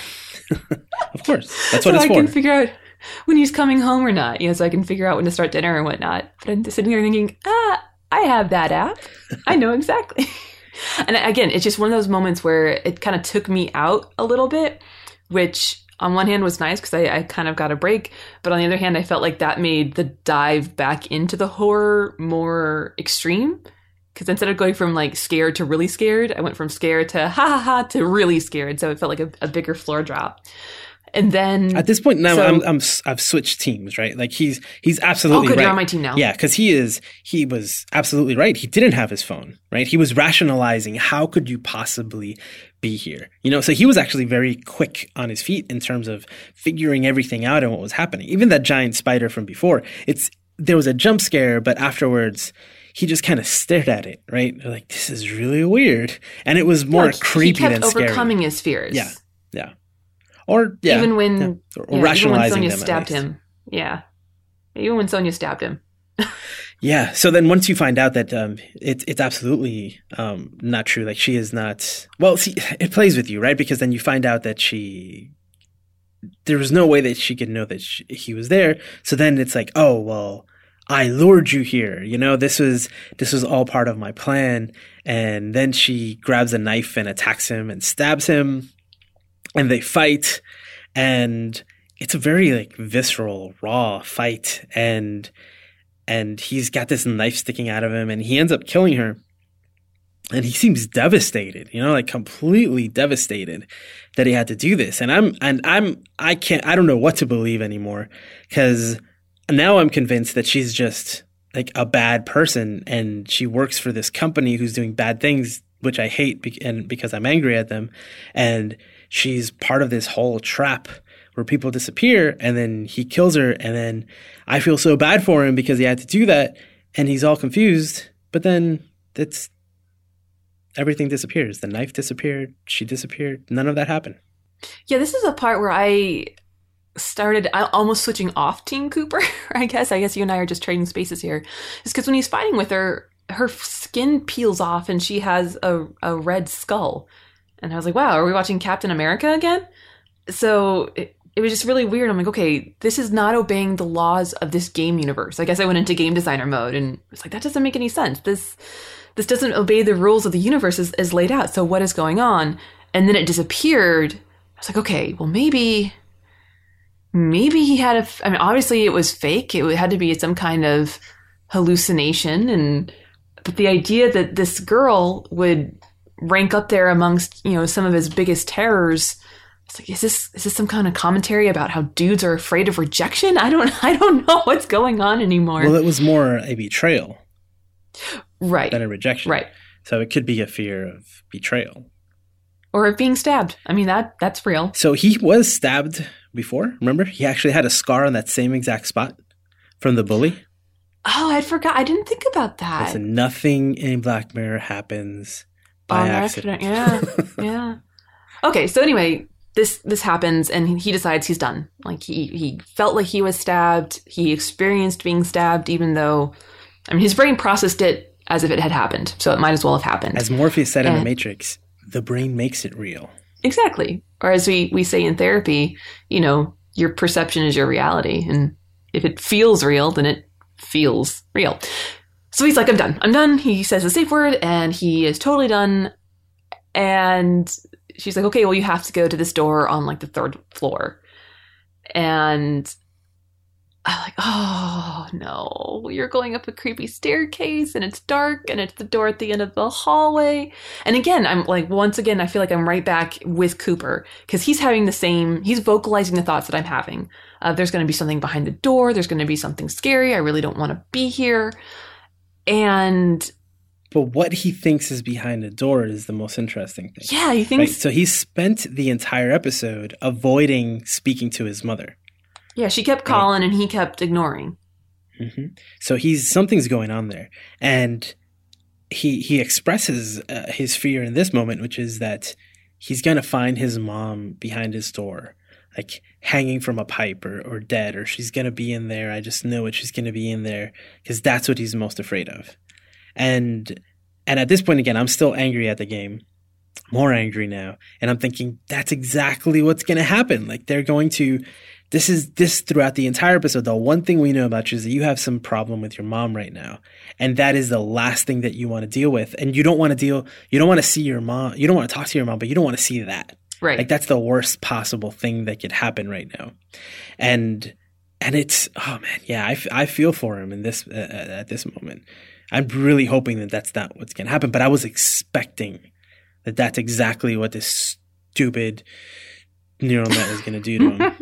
Of course. That's what so it's I for. can figure out when he's coming home or not, you know, so I can figure out when to start dinner and whatnot. But I'm sitting here thinking, ah, I have that app. I know exactly. And again, it's just one of those moments where it kind of took me out a little bit, which on one hand was nice because I, I kind of got a break. But on the other hand, I felt like that made the dive back into the horror more extreme. Because instead of going from like scared to really scared, I went from scared to ha ha ha to really scared. So it felt like a, a bigger floor drop. And then at this point now, so, I'm, I'm I've switched teams, right? Like he's he's absolutely oh, good, right. You're on my team now. Yeah, because he is he was absolutely right. He didn't have his phone, right? He was rationalizing how could you possibly be here, you know? So he was actually very quick on his feet in terms of figuring everything out and what was happening. Even that giant spider from before, it's there was a jump scare, but afterwards he just kind of stared at it, right? Like, this is really weird, and it was more no, creepy than scary. He kept overcoming his fears. Yeah, yeah. Or yeah, even when yeah. Or, or yeah, rationalizing even when Sonia them, stabbed him. Yeah, even when Sonia stabbed him. Yeah. So then once you find out that um, it's it's absolutely um, not true. Like, she is not. Well, see, it plays with you, right? Because then you find out that she. There was no way that she could know that she, he was there. So then it's like, oh well, I lured you here. You know, this was this was all part of my plan. And then she grabs a knife and attacks him and stabs him. And they fight, and it's a very like visceral, raw fight, and and he's got this knife sticking out of him, and he ends up killing her. And he seems devastated, you know, like completely devastated that he had to do this. And I'm, and I'm, I can't, I don't know what to believe anymore, because now I'm convinced that she's just like a bad person and she works for this company who's doing bad things, which I hate be- and because I'm angry at them. And she's part of this whole trap where people disappear and then he kills her. And then I feel so bad for him because he had to do that and he's all confused. But then it's, everything disappears. The knife disappeared. She disappeared. None of that happened. Yeah, this is a part where I started I, almost switching off Team Cooper, I guess. I guess you and I are just trading spaces here. It's because when he's fighting with her, her skin peels off and she has a, a red skull. And I was like, wow, are we watching Captain America again? So it, it was just really weird. I'm like, okay, this is not obeying the laws of this game universe. I guess I went into game designer mode and was like, that doesn't make any sense. This... This doesn't obey the rules of the universe as, as laid out. So what is going on? And then it disappeared. I was like, okay, well, maybe, maybe he had a, I mean, obviously it was fake. It had to be some kind of hallucination. And, but the idea that this girl would rank up there amongst, you know, some of his biggest terrors, it's like, is this, is this some kind of commentary about how dudes are afraid of rejection? I don't, I don't know what's going on anymore. Well, it was more a betrayal. Right. Than a rejection. Right. So it could be a fear of betrayal. Or of being stabbed. I mean, that that's real. So he was stabbed before, remember? He actually had a scar on that same exact spot from the bully. Oh, I forgot. I didn't think about that. Listen, nothing in Black Mirror happens by On accident. accident. Yeah. Yeah. Okay, so anyway, this this happens and he decides he's done. Like he, he felt like he was stabbed. He experienced being stabbed, even though, I mean, his brain processed it as if it had happened. So it might as well have happened. As Morpheus said in and, The Matrix, the brain makes it real. Exactly. Or as we, we say in therapy, you know, your perception is your reality. And if it feels real, then it feels real. So he's like, I'm done. I'm done. He says the safe word and he is totally done. And she's like, okay, well, you have to go to this door on like the third floor. And I'm like, oh, no, you're going up a creepy staircase and it's dark and it's the door at the end of the hallway. And again, I'm like, once again, I feel like I'm right back with Cooper because he's having the same, he's vocalizing the thoughts that I'm having. Uh, there's going to be something behind the door. There's going to be something scary. I really don't want to be here. And... But what he thinks is behind the door is the most interesting thing. Yeah, he thinks... Right? So he spent the entire episode avoiding speaking to his mother. Yeah, she kept calling and he kept ignoring. Mm-hmm. So he's something's going on there, and he he expresses uh, his fear in this moment, which is that he's gonna find his mom behind his door, like hanging from a pipe or or dead, or she's gonna be in there. I just know it. She's gonna be in there because that's what he's most afraid of. And and at this point, again, I'm still angry at the game, more angry now, and I'm thinking that's exactly what's gonna happen. Like they're going to. This is this throughout the entire episode. The one thing we know about you is that you have some problem with your mom right now. And that is the last thing that you want to deal with. And you don't want to deal, you don't want to see your mom, you don't want to talk to your mom, but you don't want to see that. Right. Like that's the worst possible thing that could happen right now. And, and it's, oh man, yeah, I, f- I feel for him in this, uh, at this moment. I'm really hoping that that's not what's going to happen, but I was expecting that that's exactly what this stupid neural net is going to do to him.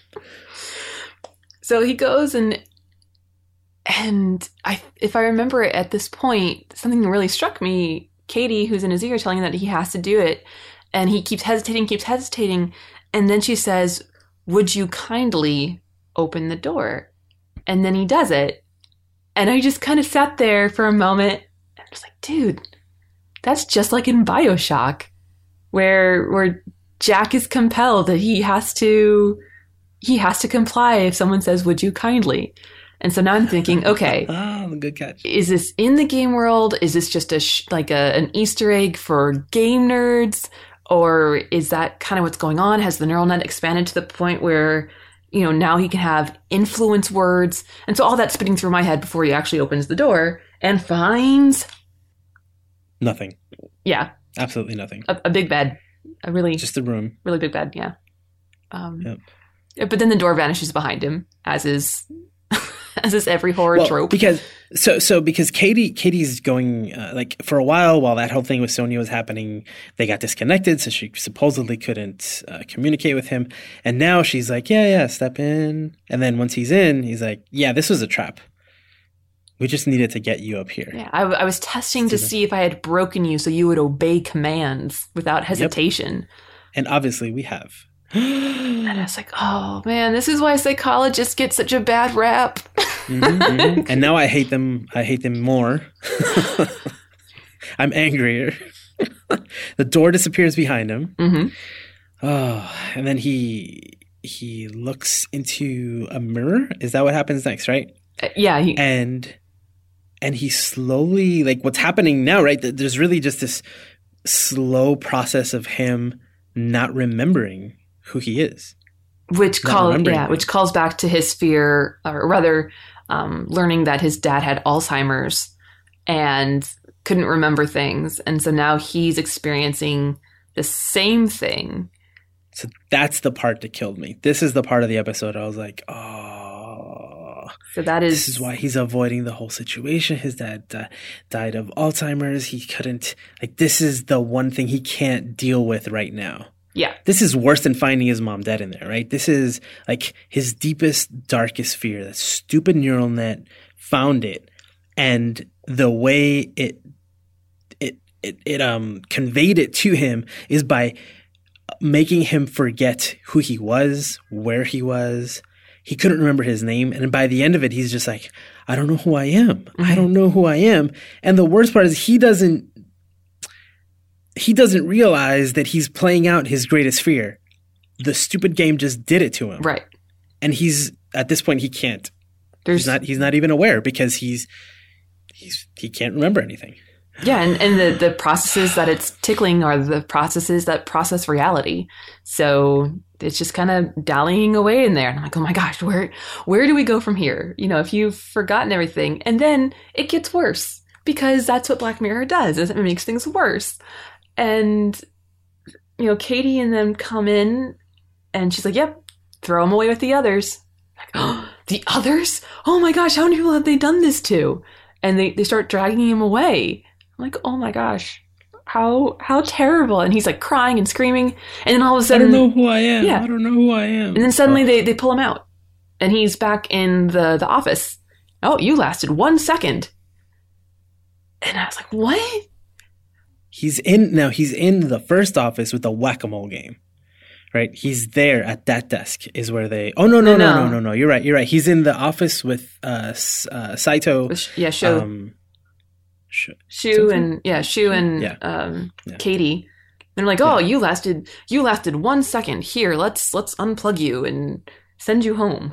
So he goes and and I, if I remember it at this point, something really struck me. Katie, who's in his ear, telling him that he has to do it, and he keeps hesitating, keeps hesitating, and then she says, "Would you kindly open the door?" And then he does it, and I just kind of sat there for a moment. And I was like, "Dude, that's just like in BioShock, where where Jack is compelled that he has to." He has to comply if someone says, "Would you kindly?" And so now I'm thinking, okay, oh, good catch. Is this in the game world? Is this just a sh- like a, an Easter egg for game nerds? Or is that kind of what's going on? Has the neural net expanded to the point where, you know, now he can have influence words? And so all that's spinning through my head before he actually opens the door and finds... Nothing. Yeah. Absolutely nothing. A, a big bed. A really... Just a room. Really big bed, yeah. Um, yep. But then the door vanishes behind him, as is as is every horror well, trope. Because so so because Katie Katie's going uh, like for a while while that whole thing with Sonia was happening, they got disconnected, so she supposedly couldn't uh, communicate with him. And now she's like, yeah, yeah, step in. And then once he's in, he's like, yeah, this was a trap. We just needed to get you up here. Yeah, I, I was testing to see if I had broken you so you would obey commands without hesitation. Yep. And obviously we have. And I was like, oh man, this is why psychologists get such a bad rap. mm-hmm, mm-hmm. And now I hate them. I hate them more. I'm angrier. The door disappears behind him. Mm-hmm. Oh, and then he he looks into a mirror. Is that what happens next? Right? Uh, yeah. He- and and he slowly, like, what's happening now? Right? There's really just this slow process of him not remembering who he is, which calls yeah, which calls back to his fear, or rather, um, learning that his dad had Alzheimer's and couldn't remember things, and so now he's experiencing the same thing. So that's the part that killed me. This is the part of the episode I was like, oh. So that is this is why he's avoiding the whole situation. His dad uh, died of Alzheimer's. He couldn't like. This is the one thing he can't deal with right now. Yeah. This is worse than finding his mom dead in there, right? This is like his deepest, darkest fear. That stupid neural net found it. And the way it it it, it um conveyed it to him is by making him forget who he was, where he was. He couldn't remember his name. And by the end of it, he's just like, I don't know who I am. Mm-hmm. I don't know who I am. And the worst part is he doesn't He doesn't realize that he's playing out his greatest fear. The stupid game just did it to him. Right. And he's at this point he can't. There's he's not he's not even aware because he's he's he can't remember anything. Yeah, and, and the, the processes that it's tickling are the processes that process reality. So it's just kind of dallying away in there. And I'm like, oh my gosh, where where do we go from here? You know, if you've forgotten everything, and then it gets worse because that's what Black Mirror does, is it makes things worse. And, you know, Katie and them come in and she's like, yep, throw him away with the others. Like, oh, the others? Oh my gosh, how many people have they done this to? And they, they start dragging him away. I'm like, oh my gosh, how how terrible. And he's like crying and screaming. And then all of a sudden, I don't know who I am. Yeah. I don't know who I am. And then suddenly oh. they, they pull him out. And he's back in the, the office. Oh, you lasted one second. And I was like, what? He's in now. He's in the first office with the whack-a-mole game, right? He's there at that desk. Is where they. Oh no no no no no no! no. You're right. You're right. He's in the office with uh, uh Saito. Yeah, Shu. Um, Shu, Shu and yeah, Shu and yeah. Um, yeah. Katie. And they're like, oh, yeah. you lasted. You lasted one second. Here, let's let's unplug you and send you home.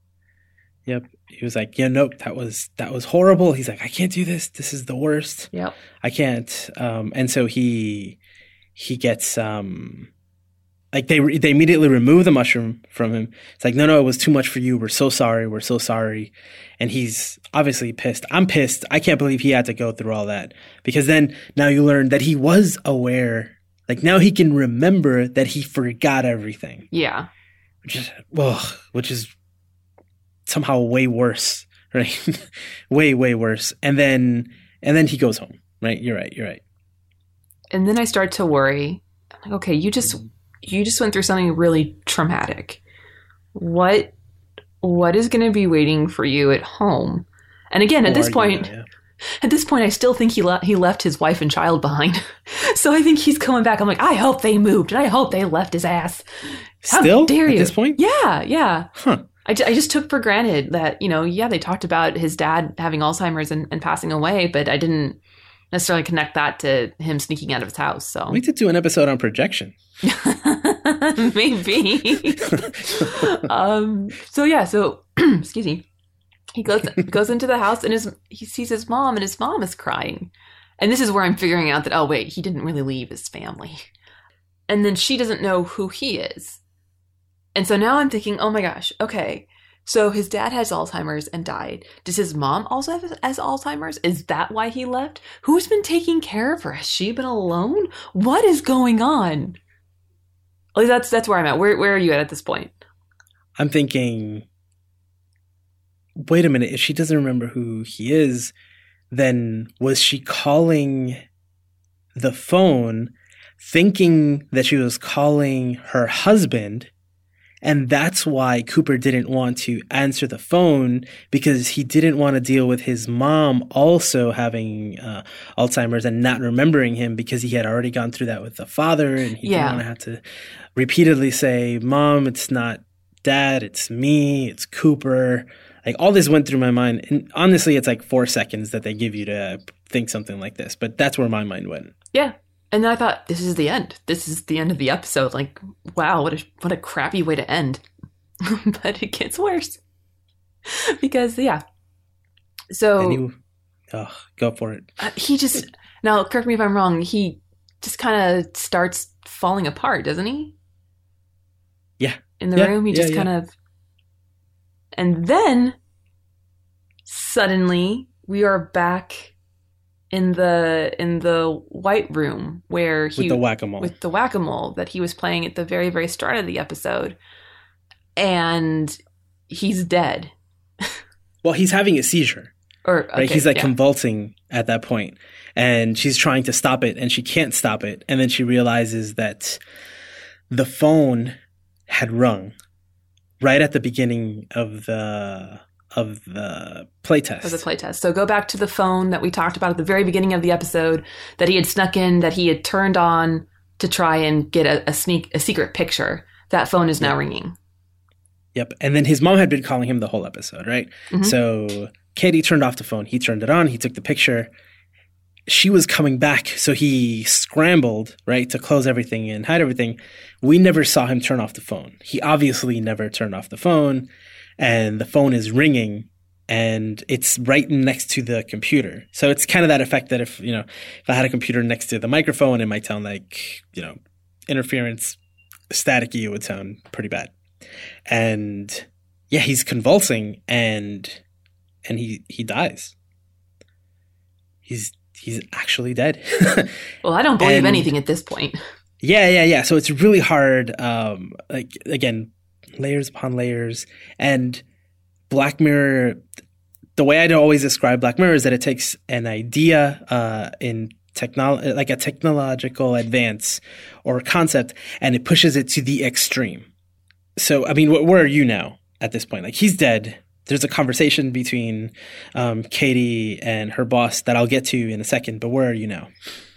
Yep. He was like, yeah, nope, that was that was horrible. He's like, I can't do this. This is the worst. Yep. I can't. Um, and so he he gets um, like they they immediately remove the mushroom from him. It's like, no, no, it was too much for you. We're so sorry. We're so sorry. And he's obviously pissed. I'm pissed. I can't believe he had to go through all that, because then now you learn that he was aware. Like now he can remember that he forgot everything. Yeah. Which is well, which is. somehow way worse, right? way, way worse. And then, and then he goes home, right? You're right. You're right. And then I start to worry. I'm like, okay, you just, you just went through something really traumatic. What, what is going to be waiting for you at home? And again, at this point, that, yeah. at this point, I still think he left, he left his wife and child behind. So I think he's coming back. I'm like, I hope they moved and I hope they left his ass. How still dare you? At this point? Yeah. Yeah. Huh. I, I just took for granted that, you know, yeah, they talked about his dad having Alzheimer's and, and passing away, but I didn't necessarily connect that to him sneaking out of his house. So we need to do an episode on projection. Maybe. um, so yeah, so excuse me. He goes goes into the house and his he sees his mom and his mom is crying. And this is where I'm figuring out that, oh wait, he didn't really leave his family. And then she doesn't know who he is. And so now I'm thinking, oh my gosh, okay, so his dad has Alzheimer's and died. Does his mom also have has Alzheimer's? Is that why he left? Who's been taking care of her? Has she been alone? What is going on? Like that's that's where I'm at. Where where are you at at this point? I'm thinking, wait a minute, if she doesn't remember who he is, then was she calling the phone thinking that she was calling her husband? And that's why Cooper didn't want to answer the phone, because he didn't want to deal with his mom also having uh, Alzheimer's and not remembering him, because he had already gone through that with the father, and he Yeah. didn't want to have to repeatedly say, Mom, it's not Dad, it's me, it's Cooper. Like, all this went through my mind. And honestly, it's like four seconds that they give you to think something like this. But that's where my mind went. Yeah. And then I thought, this is the end. This is the end of the episode. Like, wow, what a what a crappy way to end. But it gets worse. Because, yeah. So And you, oh, go for it. uh, he just, now correct me if I'm wrong, he just kind of starts falling apart, doesn't he? Yeah. In the Yeah, room, he yeah, just yeah. kind of, and then suddenly we are back in the in the white room where he With the whack-a-mole. with the whack-a-mole that he was playing at the very very start of the episode, and he's dead. Well, he's having a seizure. Or Right? okay, He's like yeah. convulsing at that point, and she's trying to stop it, and she can't stop it. And then she realizes that the phone had rung right at the beginning of the of the playtest. of the playtest. So go back to the phone that we talked about at the very beginning of the episode that he had snuck in, that he had turned on to try and get a, a sneak a secret picture. That phone is now ringing. Yep. And then his mom had been calling him the whole episode, right? Mhm. So Katie turned off the phone. He turned it on. He took the picture. She was coming back, so he scrambled, right, to close everything and hide everything. We never saw him turn off the phone. He obviously never turned off the phone, and the phone is ringing, and it's right next to the computer. So it's kind of that effect that if, you know, if I had a computer next to the microphone, it might sound like, you know, interference, staticky, it would sound pretty bad. And yeah, he's convulsing, and and he he dies. He's he's actually dead. Well, I don't believe And- anything at this point. Yeah, yeah, yeah. So it's really hard. Um, like again, layers upon layers, and Black Mirror. The way I always describe Black Mirror is that it takes an idea uh, in technol like a technological advance or a concept, and it pushes it to the extreme. So, I mean, wh- where are you now at this point? Like, he's dead. There's a conversation between um, Katie and her boss that I'll get to in a second. But where are you now?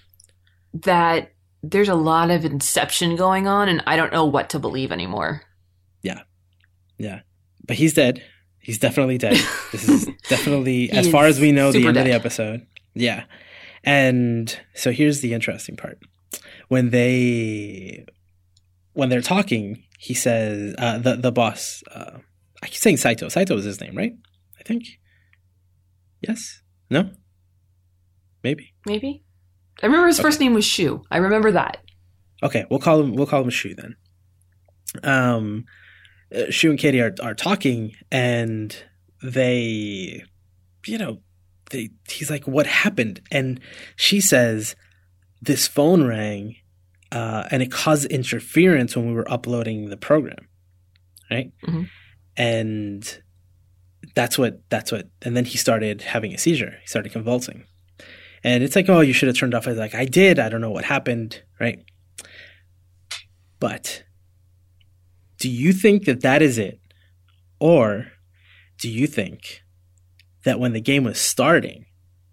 That there's a lot of inception going on, and I don't know what to believe anymore. Yeah. Yeah. But he's dead. He's definitely dead. This is definitely, He as is far as we know, the super end of the dead. episode. Yeah. And so here's the interesting part. When they, when they're talking, he says, uh, the, the boss, uh, I keep saying Saito. Saito is his name, right? I think. Yes? No? Maybe. Maybe. I remember his first name was Shu. I remember that. Okay, we'll call him we'll call him Shu then. Um, uh, Shu and Katie are are talking, and they, you know, they he's like, "What happened?" And she says, "This phone rang, uh, and it caused interference when we were uploading the program, right?" Mhm. And that's what that's what. And then he started having a seizure. He started convulsing. And it's like, oh, you should have turned off. I was like, I did. I don't know what happened, right? But do you think that that is it? Or do you think that when the game was starting,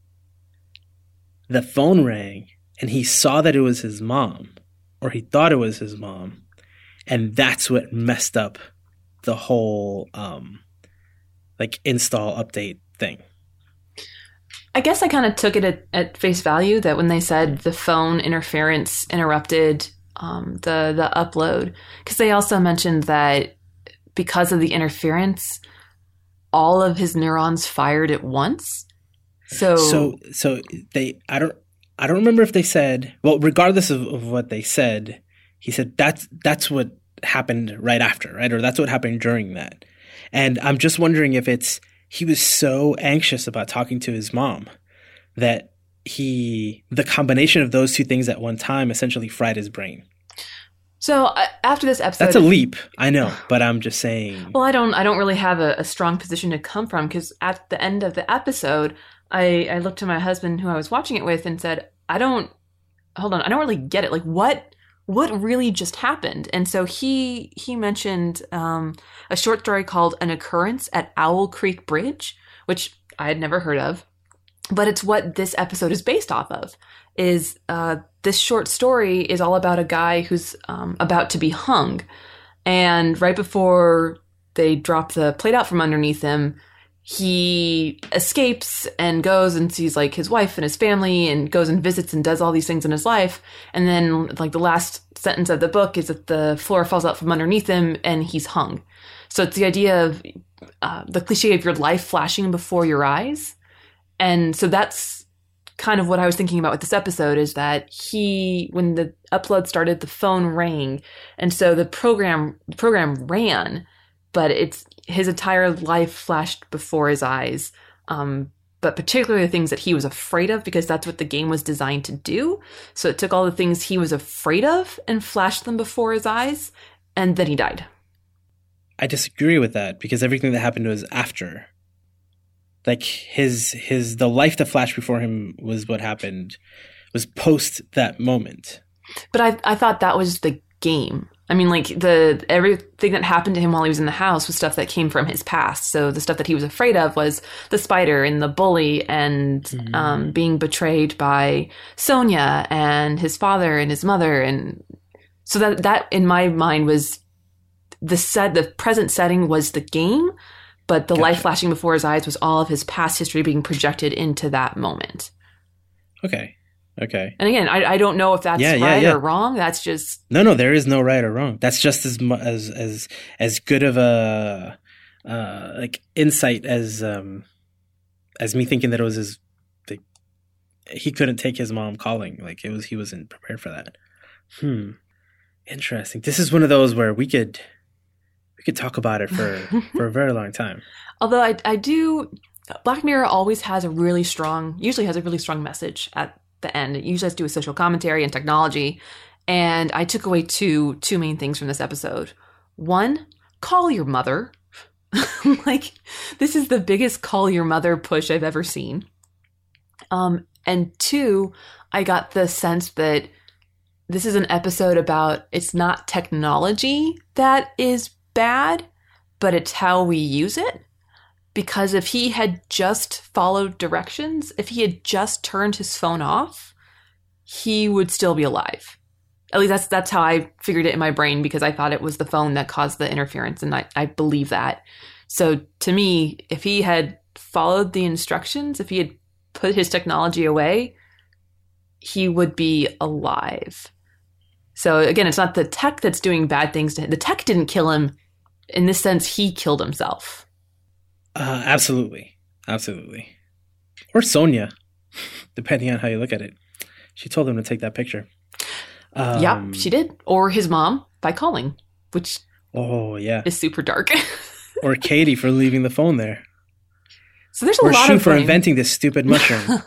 the phone rang and he saw that it was his mom, or he thought it was his mom, and that's what messed up the whole um, like install update thing? I guess I kind of took it at, at face value that when they said the phone interference interrupted um, the the upload, because they also mentioned that because of the interference, all of his neurons fired at once. So, So, so they, I don't, I don't remember if they said, well, regardless of, of what they said, he said that's, that's what happened right after, right? Or that's what happened during that. And I'm just wondering if it's, he was so anxious about talking to his mom that he, the combination of those two things at one time essentially fried his brain. So uh, after this episode, That's a leap, I know, but I'm just saying. Well, I don't. I don't really have a, a strong position to come from because at the end of the episode, I, I looked to my husband, who I was watching it with, and said, "I don't. Hold on, I don't really get it. Like, what what really just happened?" And so he he mentioned um, a short story called "An Occurrence at Owl Creek Bridge," which I had never heard of, but it's what this episode is based off of. Is uh, this short story is all about a guy who's um, about to be hung. And right before they drop the plate out from underneath him, he escapes and goes and sees like his wife and his family and goes and visits and does all these things in his life. And then like the last sentence of the book is that the floor falls out from underneath him and he's hung. So it's the idea of uh, the cliche of your life flashing before your eyes. And so that's kind of what I was thinking about with this episode is that he, when the upload started, the phone rang. And so the program, the program ran, but it's his entire life flashed before his eyes. Um, but particularly the things that he was afraid of, because that's what the game was designed to do. So it took all the things he was afraid of and flashed them before his eyes. And then he died. I disagree with that because everything that happened was after. Like his his the life that flashed before him was what happened, was post that moment. But I I thought that was the game. I mean, like the everything that happened to him while he was in the house was stuff that came from his past. So the stuff that he was afraid of was the spider and the bully and mm-hmm. um, being betrayed by Sonia and his father and his mother, and so that that in my mind was the set. The present setting was the game. But the gotcha. Life flashing before his eyes was all of his past history being projected into that moment. Okay. Okay. And again, I, I don't know if that's yeah, yeah, right yeah. or wrong. That's just no, no. There is no right or wrong. That's just as mu- as as as good of a uh, like insight as um as me thinking that it was his. Like, he couldn't take his mom calling. Like it was, he wasn't prepared for that. Hmm. Interesting. This is one of those where we could. We could talk about it for, for a very long time. Although I, I do, Black Mirror always has a really strong, usually has a really strong message at the end. It usually has to do with social commentary and technology. And I took away two two main things from this episode. One, call your mother. Like, this is the biggest call your mother push I've ever seen. Um, and two, I got the sense that this is an episode about, it's not technology that is bad, but it's how we use it. Because if he had just followed directions, if he had just turned his phone off, he would still be alive. At least that's that's how I figured it in my brain, because I thought it was the phone that caused the interference, and I, I believe that. So to me, if he had followed the instructions, if he had put his technology away, he would be alive. So again, it's not the tech that's doing bad things to him. The tech didn't kill him. In this sense, he killed himself. Uh, absolutely. Absolutely. Or Sonia, depending on how you look at it. She told him to take that picture. Um, yeah, she did. Or his mom by calling, which oh yeah, is super dark. Or Katie for leaving the phone there. So there's a or lot Shu of for blame. inventing this stupid mushroom.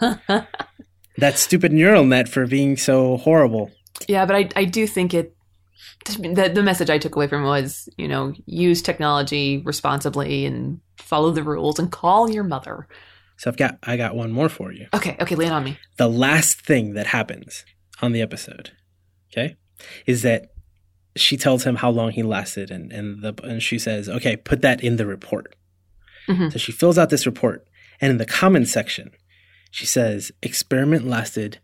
That stupid neural net for being so horrible. Yeah, but I I do think it. The, the message I took away from it was, you know, use technology responsibly and follow the rules and call your mother. So I've got I got one more for you. Okay, okay, lay it on me. The last thing that happens on the episode, okay, is that she tells him how long he lasted, and and the and she says, okay, put that in the report. Mm-hmm. So she fills out this report, and in the comments section, she says experiment lasted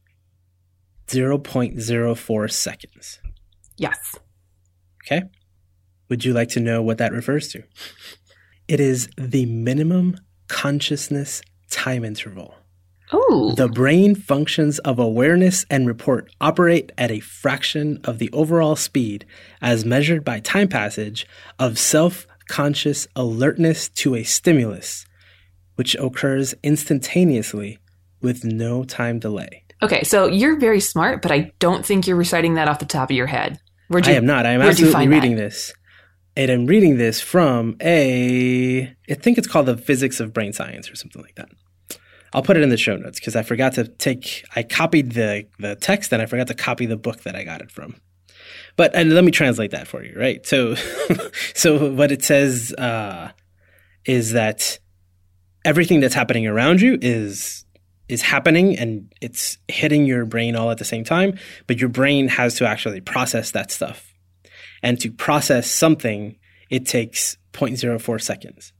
zero point zero four seconds. Yes. Okay. Would you like to know what that refers to? It is the minimum consciousness time interval. Oh. The brain functions of awareness and report operate at a fraction of the overall speed as measured by time passage of self-conscious alertness to a stimulus, which occurs instantaneously with no time delay. Okay, so you're very smart, but I don't think you're reciting that off the top of your head. Where'd you, I am not. I am absolutely reading that? this. And I'm reading this from a, I think it's called The Physics of Brain Science or something like that. I'll put it in the show notes because I forgot to take, I copied the, the text and I forgot to copy the book that I got it from. but and let me translate that for you, right? So, so what it says uh, is that everything that's happening around you is is happening and it's hitting your brain all at the same time, but your brain has to actually process that stuff. And to process something, it takes zero point zero four seconds.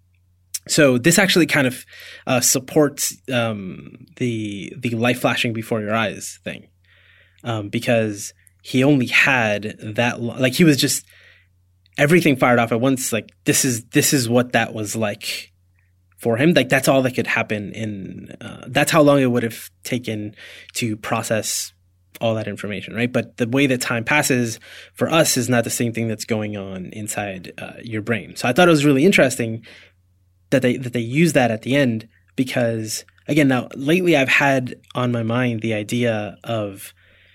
So this actually kind of uh, supports um, the the light flashing before your eyes thing, um, because he only had that lo- like he was just everything fired off at once. Like this is this is what that was like for him. Like that's all that could happen in. Uh, that's how long it would have taken to process all that information, right? But the way that time passes for us is not the same thing that's going on inside uh, your brain. So I thought it was really interesting that they that they use that at the end because, again, now lately I've had on my mind the idea of,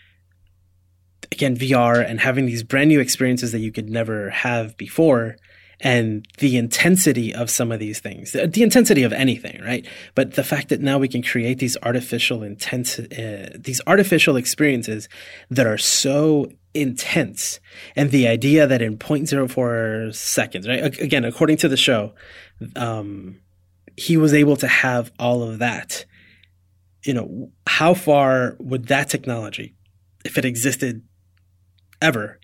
again, V R and having these brand new experiences that you could never have before, and the intensity of some of these things, the, the intensity of anything, right? But the fact that now we can create these artificial intense, uh, these artificial experiences that are so intense, and the idea that in zero point zero four seconds, right? Again, according to the show, um, he was able to have all of that. You know, how far would that technology, if it existed ever,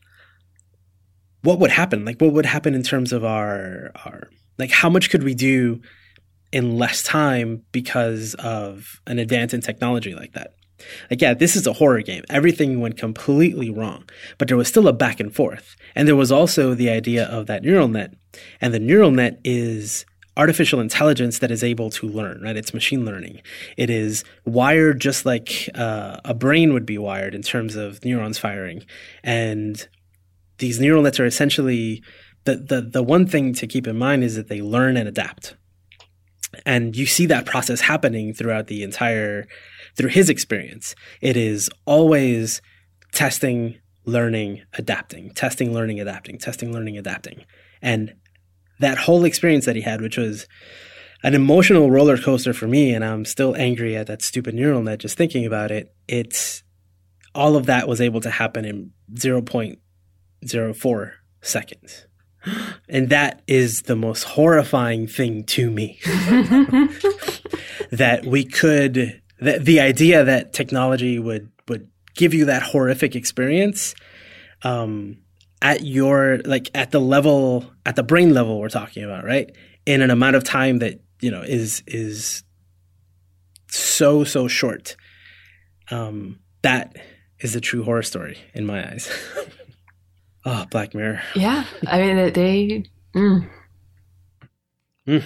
what would happen? Like, what would happen in terms of our, our, like, how much could we do in less time because of an advance in technology like that? Like, yeah, this is a horror game. Everything went completely wrong, but there was still a back and forth. And there was also the idea of that neural net. And the neural net is artificial intelligence that is able to learn, right? It's machine learning. It is wired just like uh, a brain would be wired in terms of neurons firing. And these neural nets are essentially the, the the one thing to keep in mind is that they learn and adapt. And you see that process happening throughout the entire, through his experience. It is always testing, learning, adapting, testing, learning, adapting, testing, learning, adapting. And that whole experience that he had, which was an emotional roller coaster for me, and I'm still angry at that stupid neural net just thinking about it, it's all of that was able to happen in zero point zero four seconds. And that is the most horrifying thing to me. That we could, that the idea that technology would, would give you that horrific experience um, at your, like at the level, at the brain level we're talking about, right? In an amount of time that, you know, is, is so, so short. Um, that is the true horror story in my eyes. Oh, Black Mirror. Yeah. I mean, they... Mm. Mm.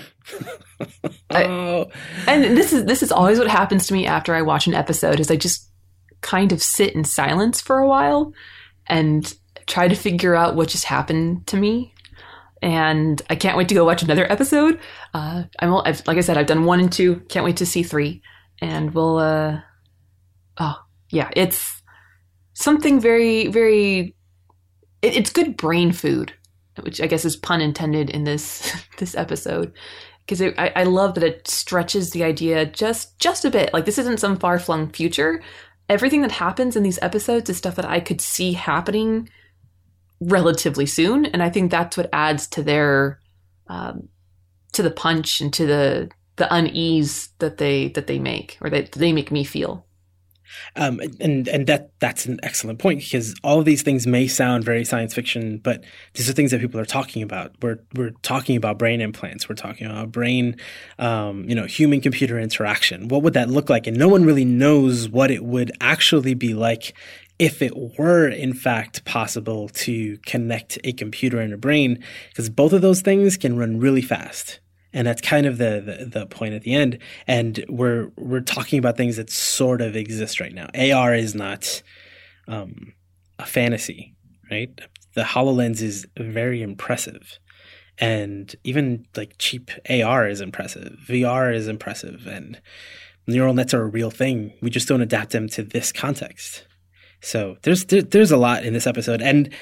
I, oh. and this is this is always what happens to me after I watch an episode is I just kind of sit in silence for a while and try to figure out what just happened to me. And I can't wait to go watch another episode. Uh, I'm I've, like I said, I've done one and two. Can't wait to see three. And we'll... Uh, oh, yeah. It's something very, very... It's good brain food, which I guess is pun intended in this this episode, because I, I love that it stretches the idea just just a bit. Like this isn't some far flung future. Everything that happens in these episodes is stuff that I could see happening relatively soon, and I think that's what adds to their um, to the punch and to the the unease that they that they make or that they make me feel. Um, and and that that's an excellent point because all of these things may sound very science fiction, but these are things that people are talking about. We're we're talking about brain implants. We're talking about brain, um, you know, human computer interaction. What would that look like? And no one really knows what it would actually be like if it were in fact possible to connect a computer and a brain, because both of those things can run really fast. And that's kind of the, the the point at the end. And we're we're talking about things that sort of exist right now. A R is not um, a fantasy, right? The HoloLens is very impressive. And even like cheap A R is impressive. V R is impressive. And neural nets are a real thing. We just don't adapt them to this context. So there's there, there's a lot in this episode. And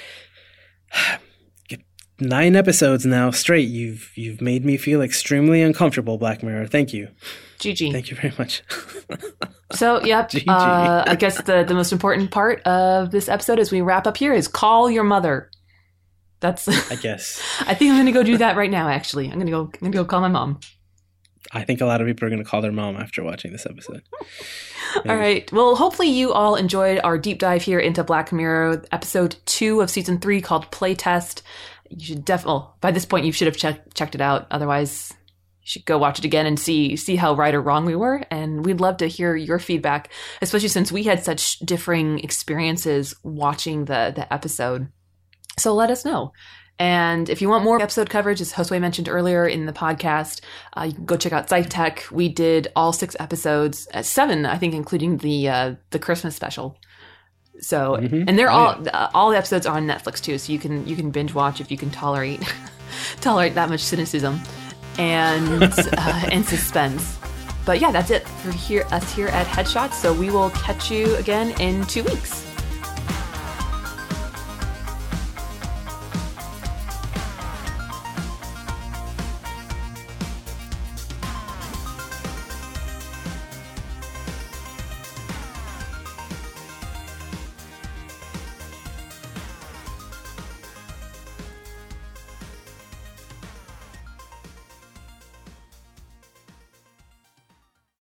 nine episodes now straight. You've you've made me feel extremely uncomfortable, Black Mirror. Thank you. G G. Thank you very much. So, yep. G G. Uh, I guess the, the most important part of this episode as we wrap up here is call your mother. That's. I guess. I think I'm going to go do that right now. Actually, I'm going to go. I'm going to go call my mom. I think a lot of people are going to call their mom after watching this episode. All right. Well, hopefully you all enjoyed our deep dive here into Black Mirror, episode two of season three called Playtest. You should definitely, well, by this point, you should have check, checked it out. Otherwise, you should go watch it again and see see how right or wrong we were. And we'd love to hear your feedback, especially since we had such differing experiences watching the, the episode. So let us know. And if you want more episode coverage, as Josue mentioned earlier in the podcast, uh, you can go check out PsychTech. We did all six episodes, uh, seven, I think, including the uh, the Christmas special. So, mm-hmm. and they're oh, all yeah. uh, all the episodes are on Netflix too, so you can you can binge watch if you can tolerate tolerate that much cynicism and uh, and suspense. But yeah, that's it for here us here at Headshots. So we will catch you again in two weeks.